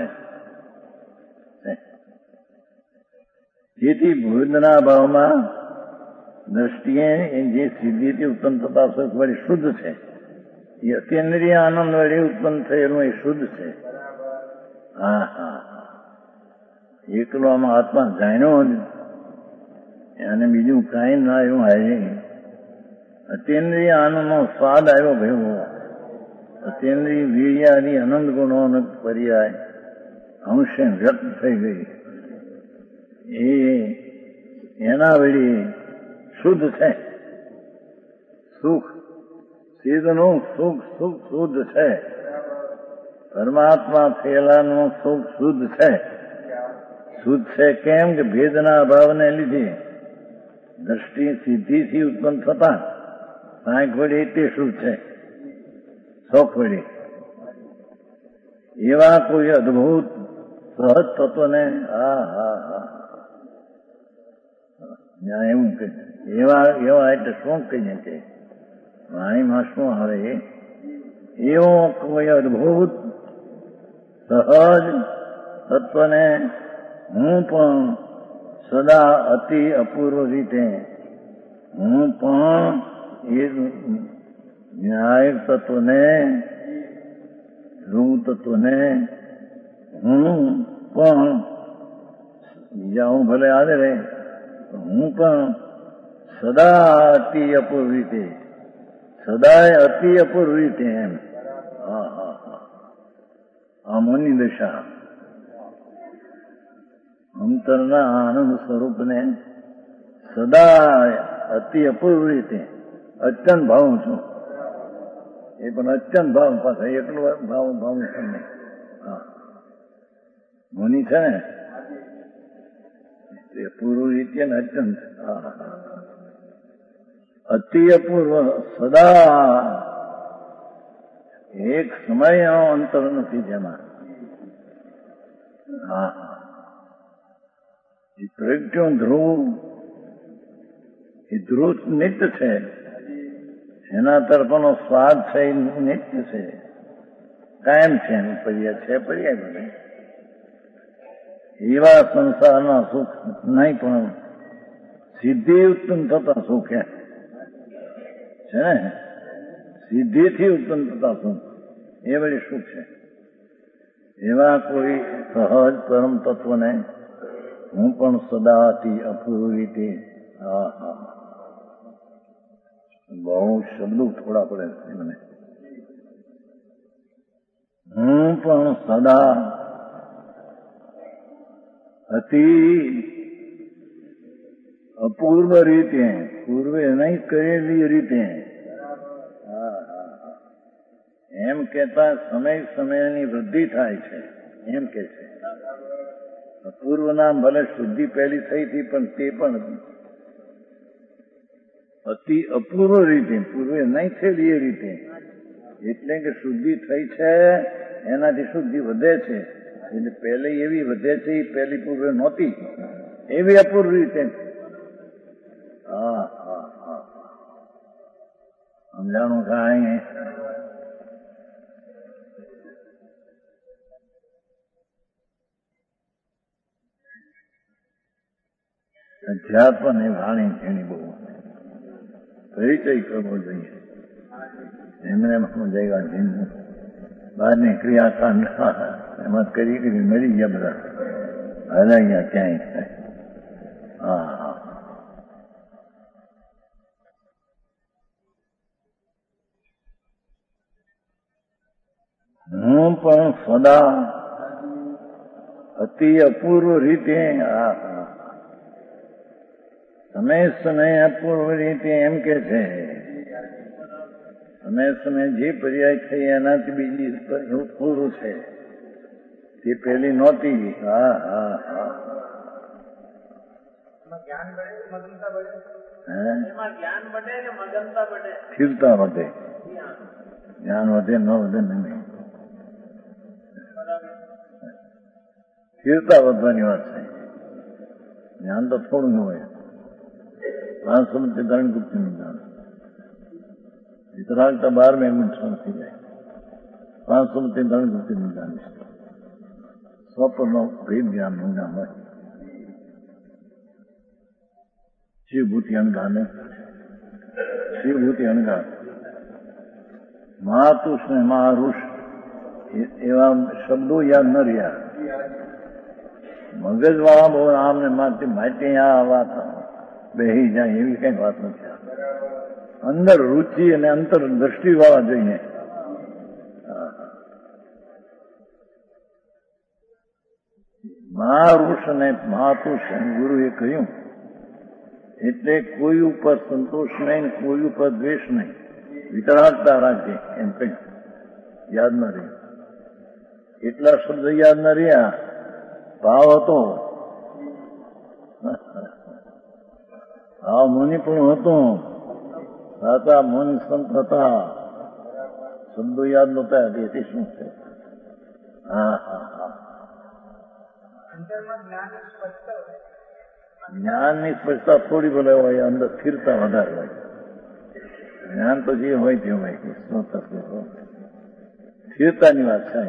જેથી ભૂતના ભાવમાં દ્રષ્ટિએ જે સિદ્ધિથી ઉત્પન્ન થતા સુખ વળી શુદ્ધ છે. એ અતિન્દ્રિય આનંદ વળી ઉત્પન્ન થયેલું એ શુદ્ધ છે. હા હા એકલો આમાં આત્મા જાણ્યો અને બીજું કાંઈ ના આવ્યું. હાય અતિન્દ્રિય આનંદનો સ્વાદ આવ્યો ભેગો. અતિન્દ્રિય વીર્યાદી આનંદ ગુણોનો પર્યાય અંશે વ્યક્ત થઈ ગઈ. એ એના વળી શુદ્ધ છે સુખ. સિદ્ધનું સુખ સુખ શુદ્ધ છે. પરમાત્મા થયેલાનું સુખ શુદ્ધ છે. શુદ્ધ છે કેમ કે ભેદના અભાવને લીધે દ્રષ્ટિ સિદ્ધિથી ઉત્પન્ન થતા સાંખ વળી તે શુદ્ધ છે. શોખ વળી એવા કોઈ અદભુત સહજ તત્વને હા હા હા એવું કે એવા એવા એટલે શું કહીએ કે વાણીમાં શું આવે? એવો કોઈ અદભુત સહજ તત્વને હું પણ સદા અતિ અપૂર્વ રીતે હું પણ એ ન્યાયિક તત્વને ધ્રુવ તત્વને હું પણ બીજા હું ભલે આદરે હું પણ સદા અતિ અપૂર્વ રીતે સદાય અતિ અપૂર્વ રીતે એમ. હા હા હા આ મનની દશા અંતરના આનંદ સ્વરૂપને સદા અતિ અપૂર્વ રીતે અત્યંત ભાવું છું. એ પણ અત્યંત ભાવ પાછા એટલું ભાવ ભાવું છું નહીં. હા મુનિ છે ને તે પૂર્વ રીતે ને અત્યંત અતિ અપૂર્વ સદા એક સમય અંતર નથી જેમાં. હા એ પ્રગટ્યો ધ્રુવ એ ધ્રુવ નિત્ય છે. એના તરફનો સ્વાદ છે એ નિત્ય છે, કાયમ છે. એનું પર્યાય છે પર્યાય બધે એવા સંસારના સુખ નહીં પણ સિદ્ધિ ઉત્પન્ન થતા સુખ છે ને. સિદ્ધિથી ઉત્પન્ન થતા સુખ એ વળી સુખ છે. એવા કોઈ સહજ પરમ તત્વને હું પણ સદાથી અપૂર્વ રીતે હા હા બહુ શબ્દો થોડા પડે મને. હું પણ સદા અતિ અપૂર્વ રીતે પૂર્વે નહીં કરેલી રીતે એમ કેતા સમય સમયની વૃદ્ધિ થાય છે એમ કે છે. અપૂર્વ નામ ભલે શુદ્ધિ પહેલી થઈ હતી પણ તે પણ અતિ અપૂર્વ રીતે પૂર્વે નહીં થયેલી એ રીતે. એટલે કે શુદ્ધિ થઈ છે એનાથી શુદ્ધિ વધે છે. એટલે પહેલે એવી વધે છે એ પહેલી પૂર્વે નહોતી એવી અપૂર્વ રીતે. હા હા હા સમજાણું થાય. અધ્યાત્મ ને વાણી એની બહુ પરિચય કરવો જોઈએ. એમને સમજાવ્યા જીન બહારની ક્રિયાકાંડ એમાં કરી કરી મરી ગયા બધા. હવે અહીંયા ક્યાંય હા હા હું પણ સદા અતિ અપૂર્વ રીતે આ સમય સમય અપૂર્વ રીતે એમ કે છે સમય સમય જે પર્યાય થઈ એનાથી બીજી પૂરું છે તે પેલી નહોતી. હા હા હા સ્થિરતા વધે. જ્ઞાન વધે ન વધે નહીં, સ્થિરતા વધવાની વાત છે. જ્ઞાન તો થોડું ન હોય. પાંચ સમય ધરણ ગુપ્તનું જ્ઞાન વિતરાગતા બાર મિનિટ થઈ જાય. પાંચ સમય ધરણ ગુપ્તનું જ્ઞાન સ્વપ્નનો ભેદ જ્ઞાનનું જ્ઞાન હોય. શિવભૂતિ અણગાર ને શિવભૂતિ અણગાર મહાતુષ ને મહારુષ એવા શબ્દો યાદ ન રહ્યા. મગજ વાળા બહુ આમ ને માટે આ વાત બેહી જાય એવી કઈ વાત નથી. અંદર રુચિ અને અંતર દ્રષ્ટિ વાળા જોઈએ. મહારુષ અને મહાતુષ ગુરુએ કહ્યું એટલે કોઈ ઉપર સંતોષ નહીં, કોઈ ઉપર દ્વેષ નહીં, વિતરાગતા રાખે એમ કહ્યું. યાદ ન રહ્યું. એટલા શબ્દ યાદ ન રહ્યા. ભાવ હતો, ભાવ મુનિ પણ હતો, હતા મુનિ સંત હતા. શબ્દો યાદ નહોતા. એથી શું છે? હા હા હા જ્ઞાનની સ્પષ્ટતા થોડી ભલે હોય, અંદર સ્થિરતા વધારે હોય. જ્ઞાન તો જે હોય તે હોય, સ્થિરતાની વાત છે.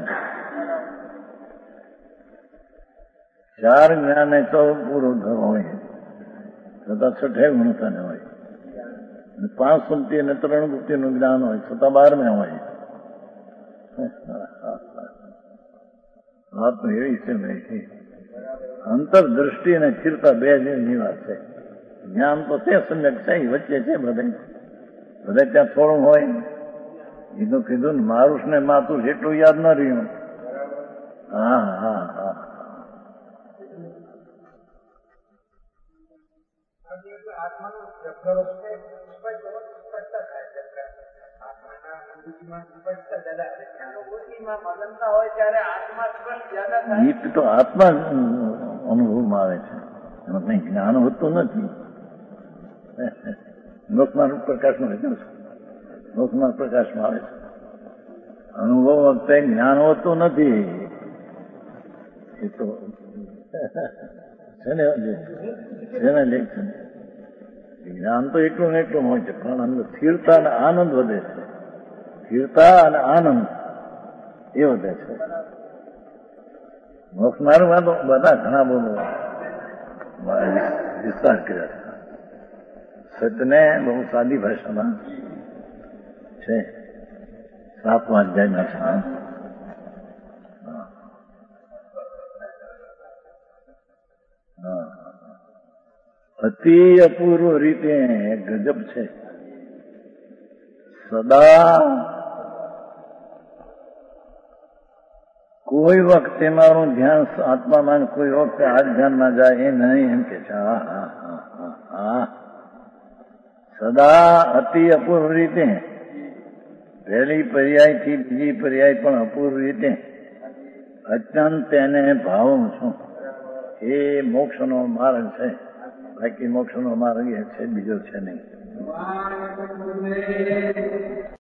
ચાર જ્ઞાન એ તો પૂરો હોય છતાં છઠે ગુણતા ને હોય. પાંચ સુમતિ અને ત્રણ ગુપ્તિ નું જ્ઞાન હોય છતાં બાર ને હોય. વાત તો એવી છે ભાઈ. અંતરદ્રષ્ટિ અને સ્થિરતા બે જેવી વાત છે. જ્ઞાન તો તે સમ્યક છે, વચ્ચે છે બધે બધે ત્યાં થોડું હોય. એનું કીધું ને મારુષ ને માતુષ એટલું યાદ ન રહ્યું. હા હા હા ગીત તો આત્મા અનુભવમાં આવે છે, એમાં કઈ જ્ઞાન હોતું નથી. લોકમાર્ગ પ્રકાશમાં આવે છે, લોકમાર્ગ પ્રકાશમાં આવે છે. અનુભવ વખતે જ્ઞાન હોતું નથી. એ તો છે ને જેને લેખ છે. જ્ઞાન તો એટલું ને એટલું હોય છે, પણ અંદર સ્થિરતા અને આનંદ વધે છે. સ્થિરતા અને આનંદ એ વધે છે. મોક્ષ માર્ગમાં તો બધા ઘણા બહુ વિસ્તાર કર્યા છે. સતને બહુ સાદી ભાષામાં છે. સાતમા અધ્યાયમાં છે. અતિ અપૂર્વ રીતે ગજબ છે. સદા કોઈ વખતે મારું ધ્યાન આત્મામાં, કોઈ વખતે આ ધ્યાનમાં જાય એ નહીં એમ કે છે. હા હા હા હા હા સદા અતિ અપૂર્વ રીતે, પહેલી પર્યાયથી બીજી પર્યાય પણ અપૂર્વ રીતે અત્યંત તેને ભાવું છું. એ મોક્ષનો માર્ગ છે. બાકી મોક્ષનો માર્ગ એ છે, બીજો છે નહીં.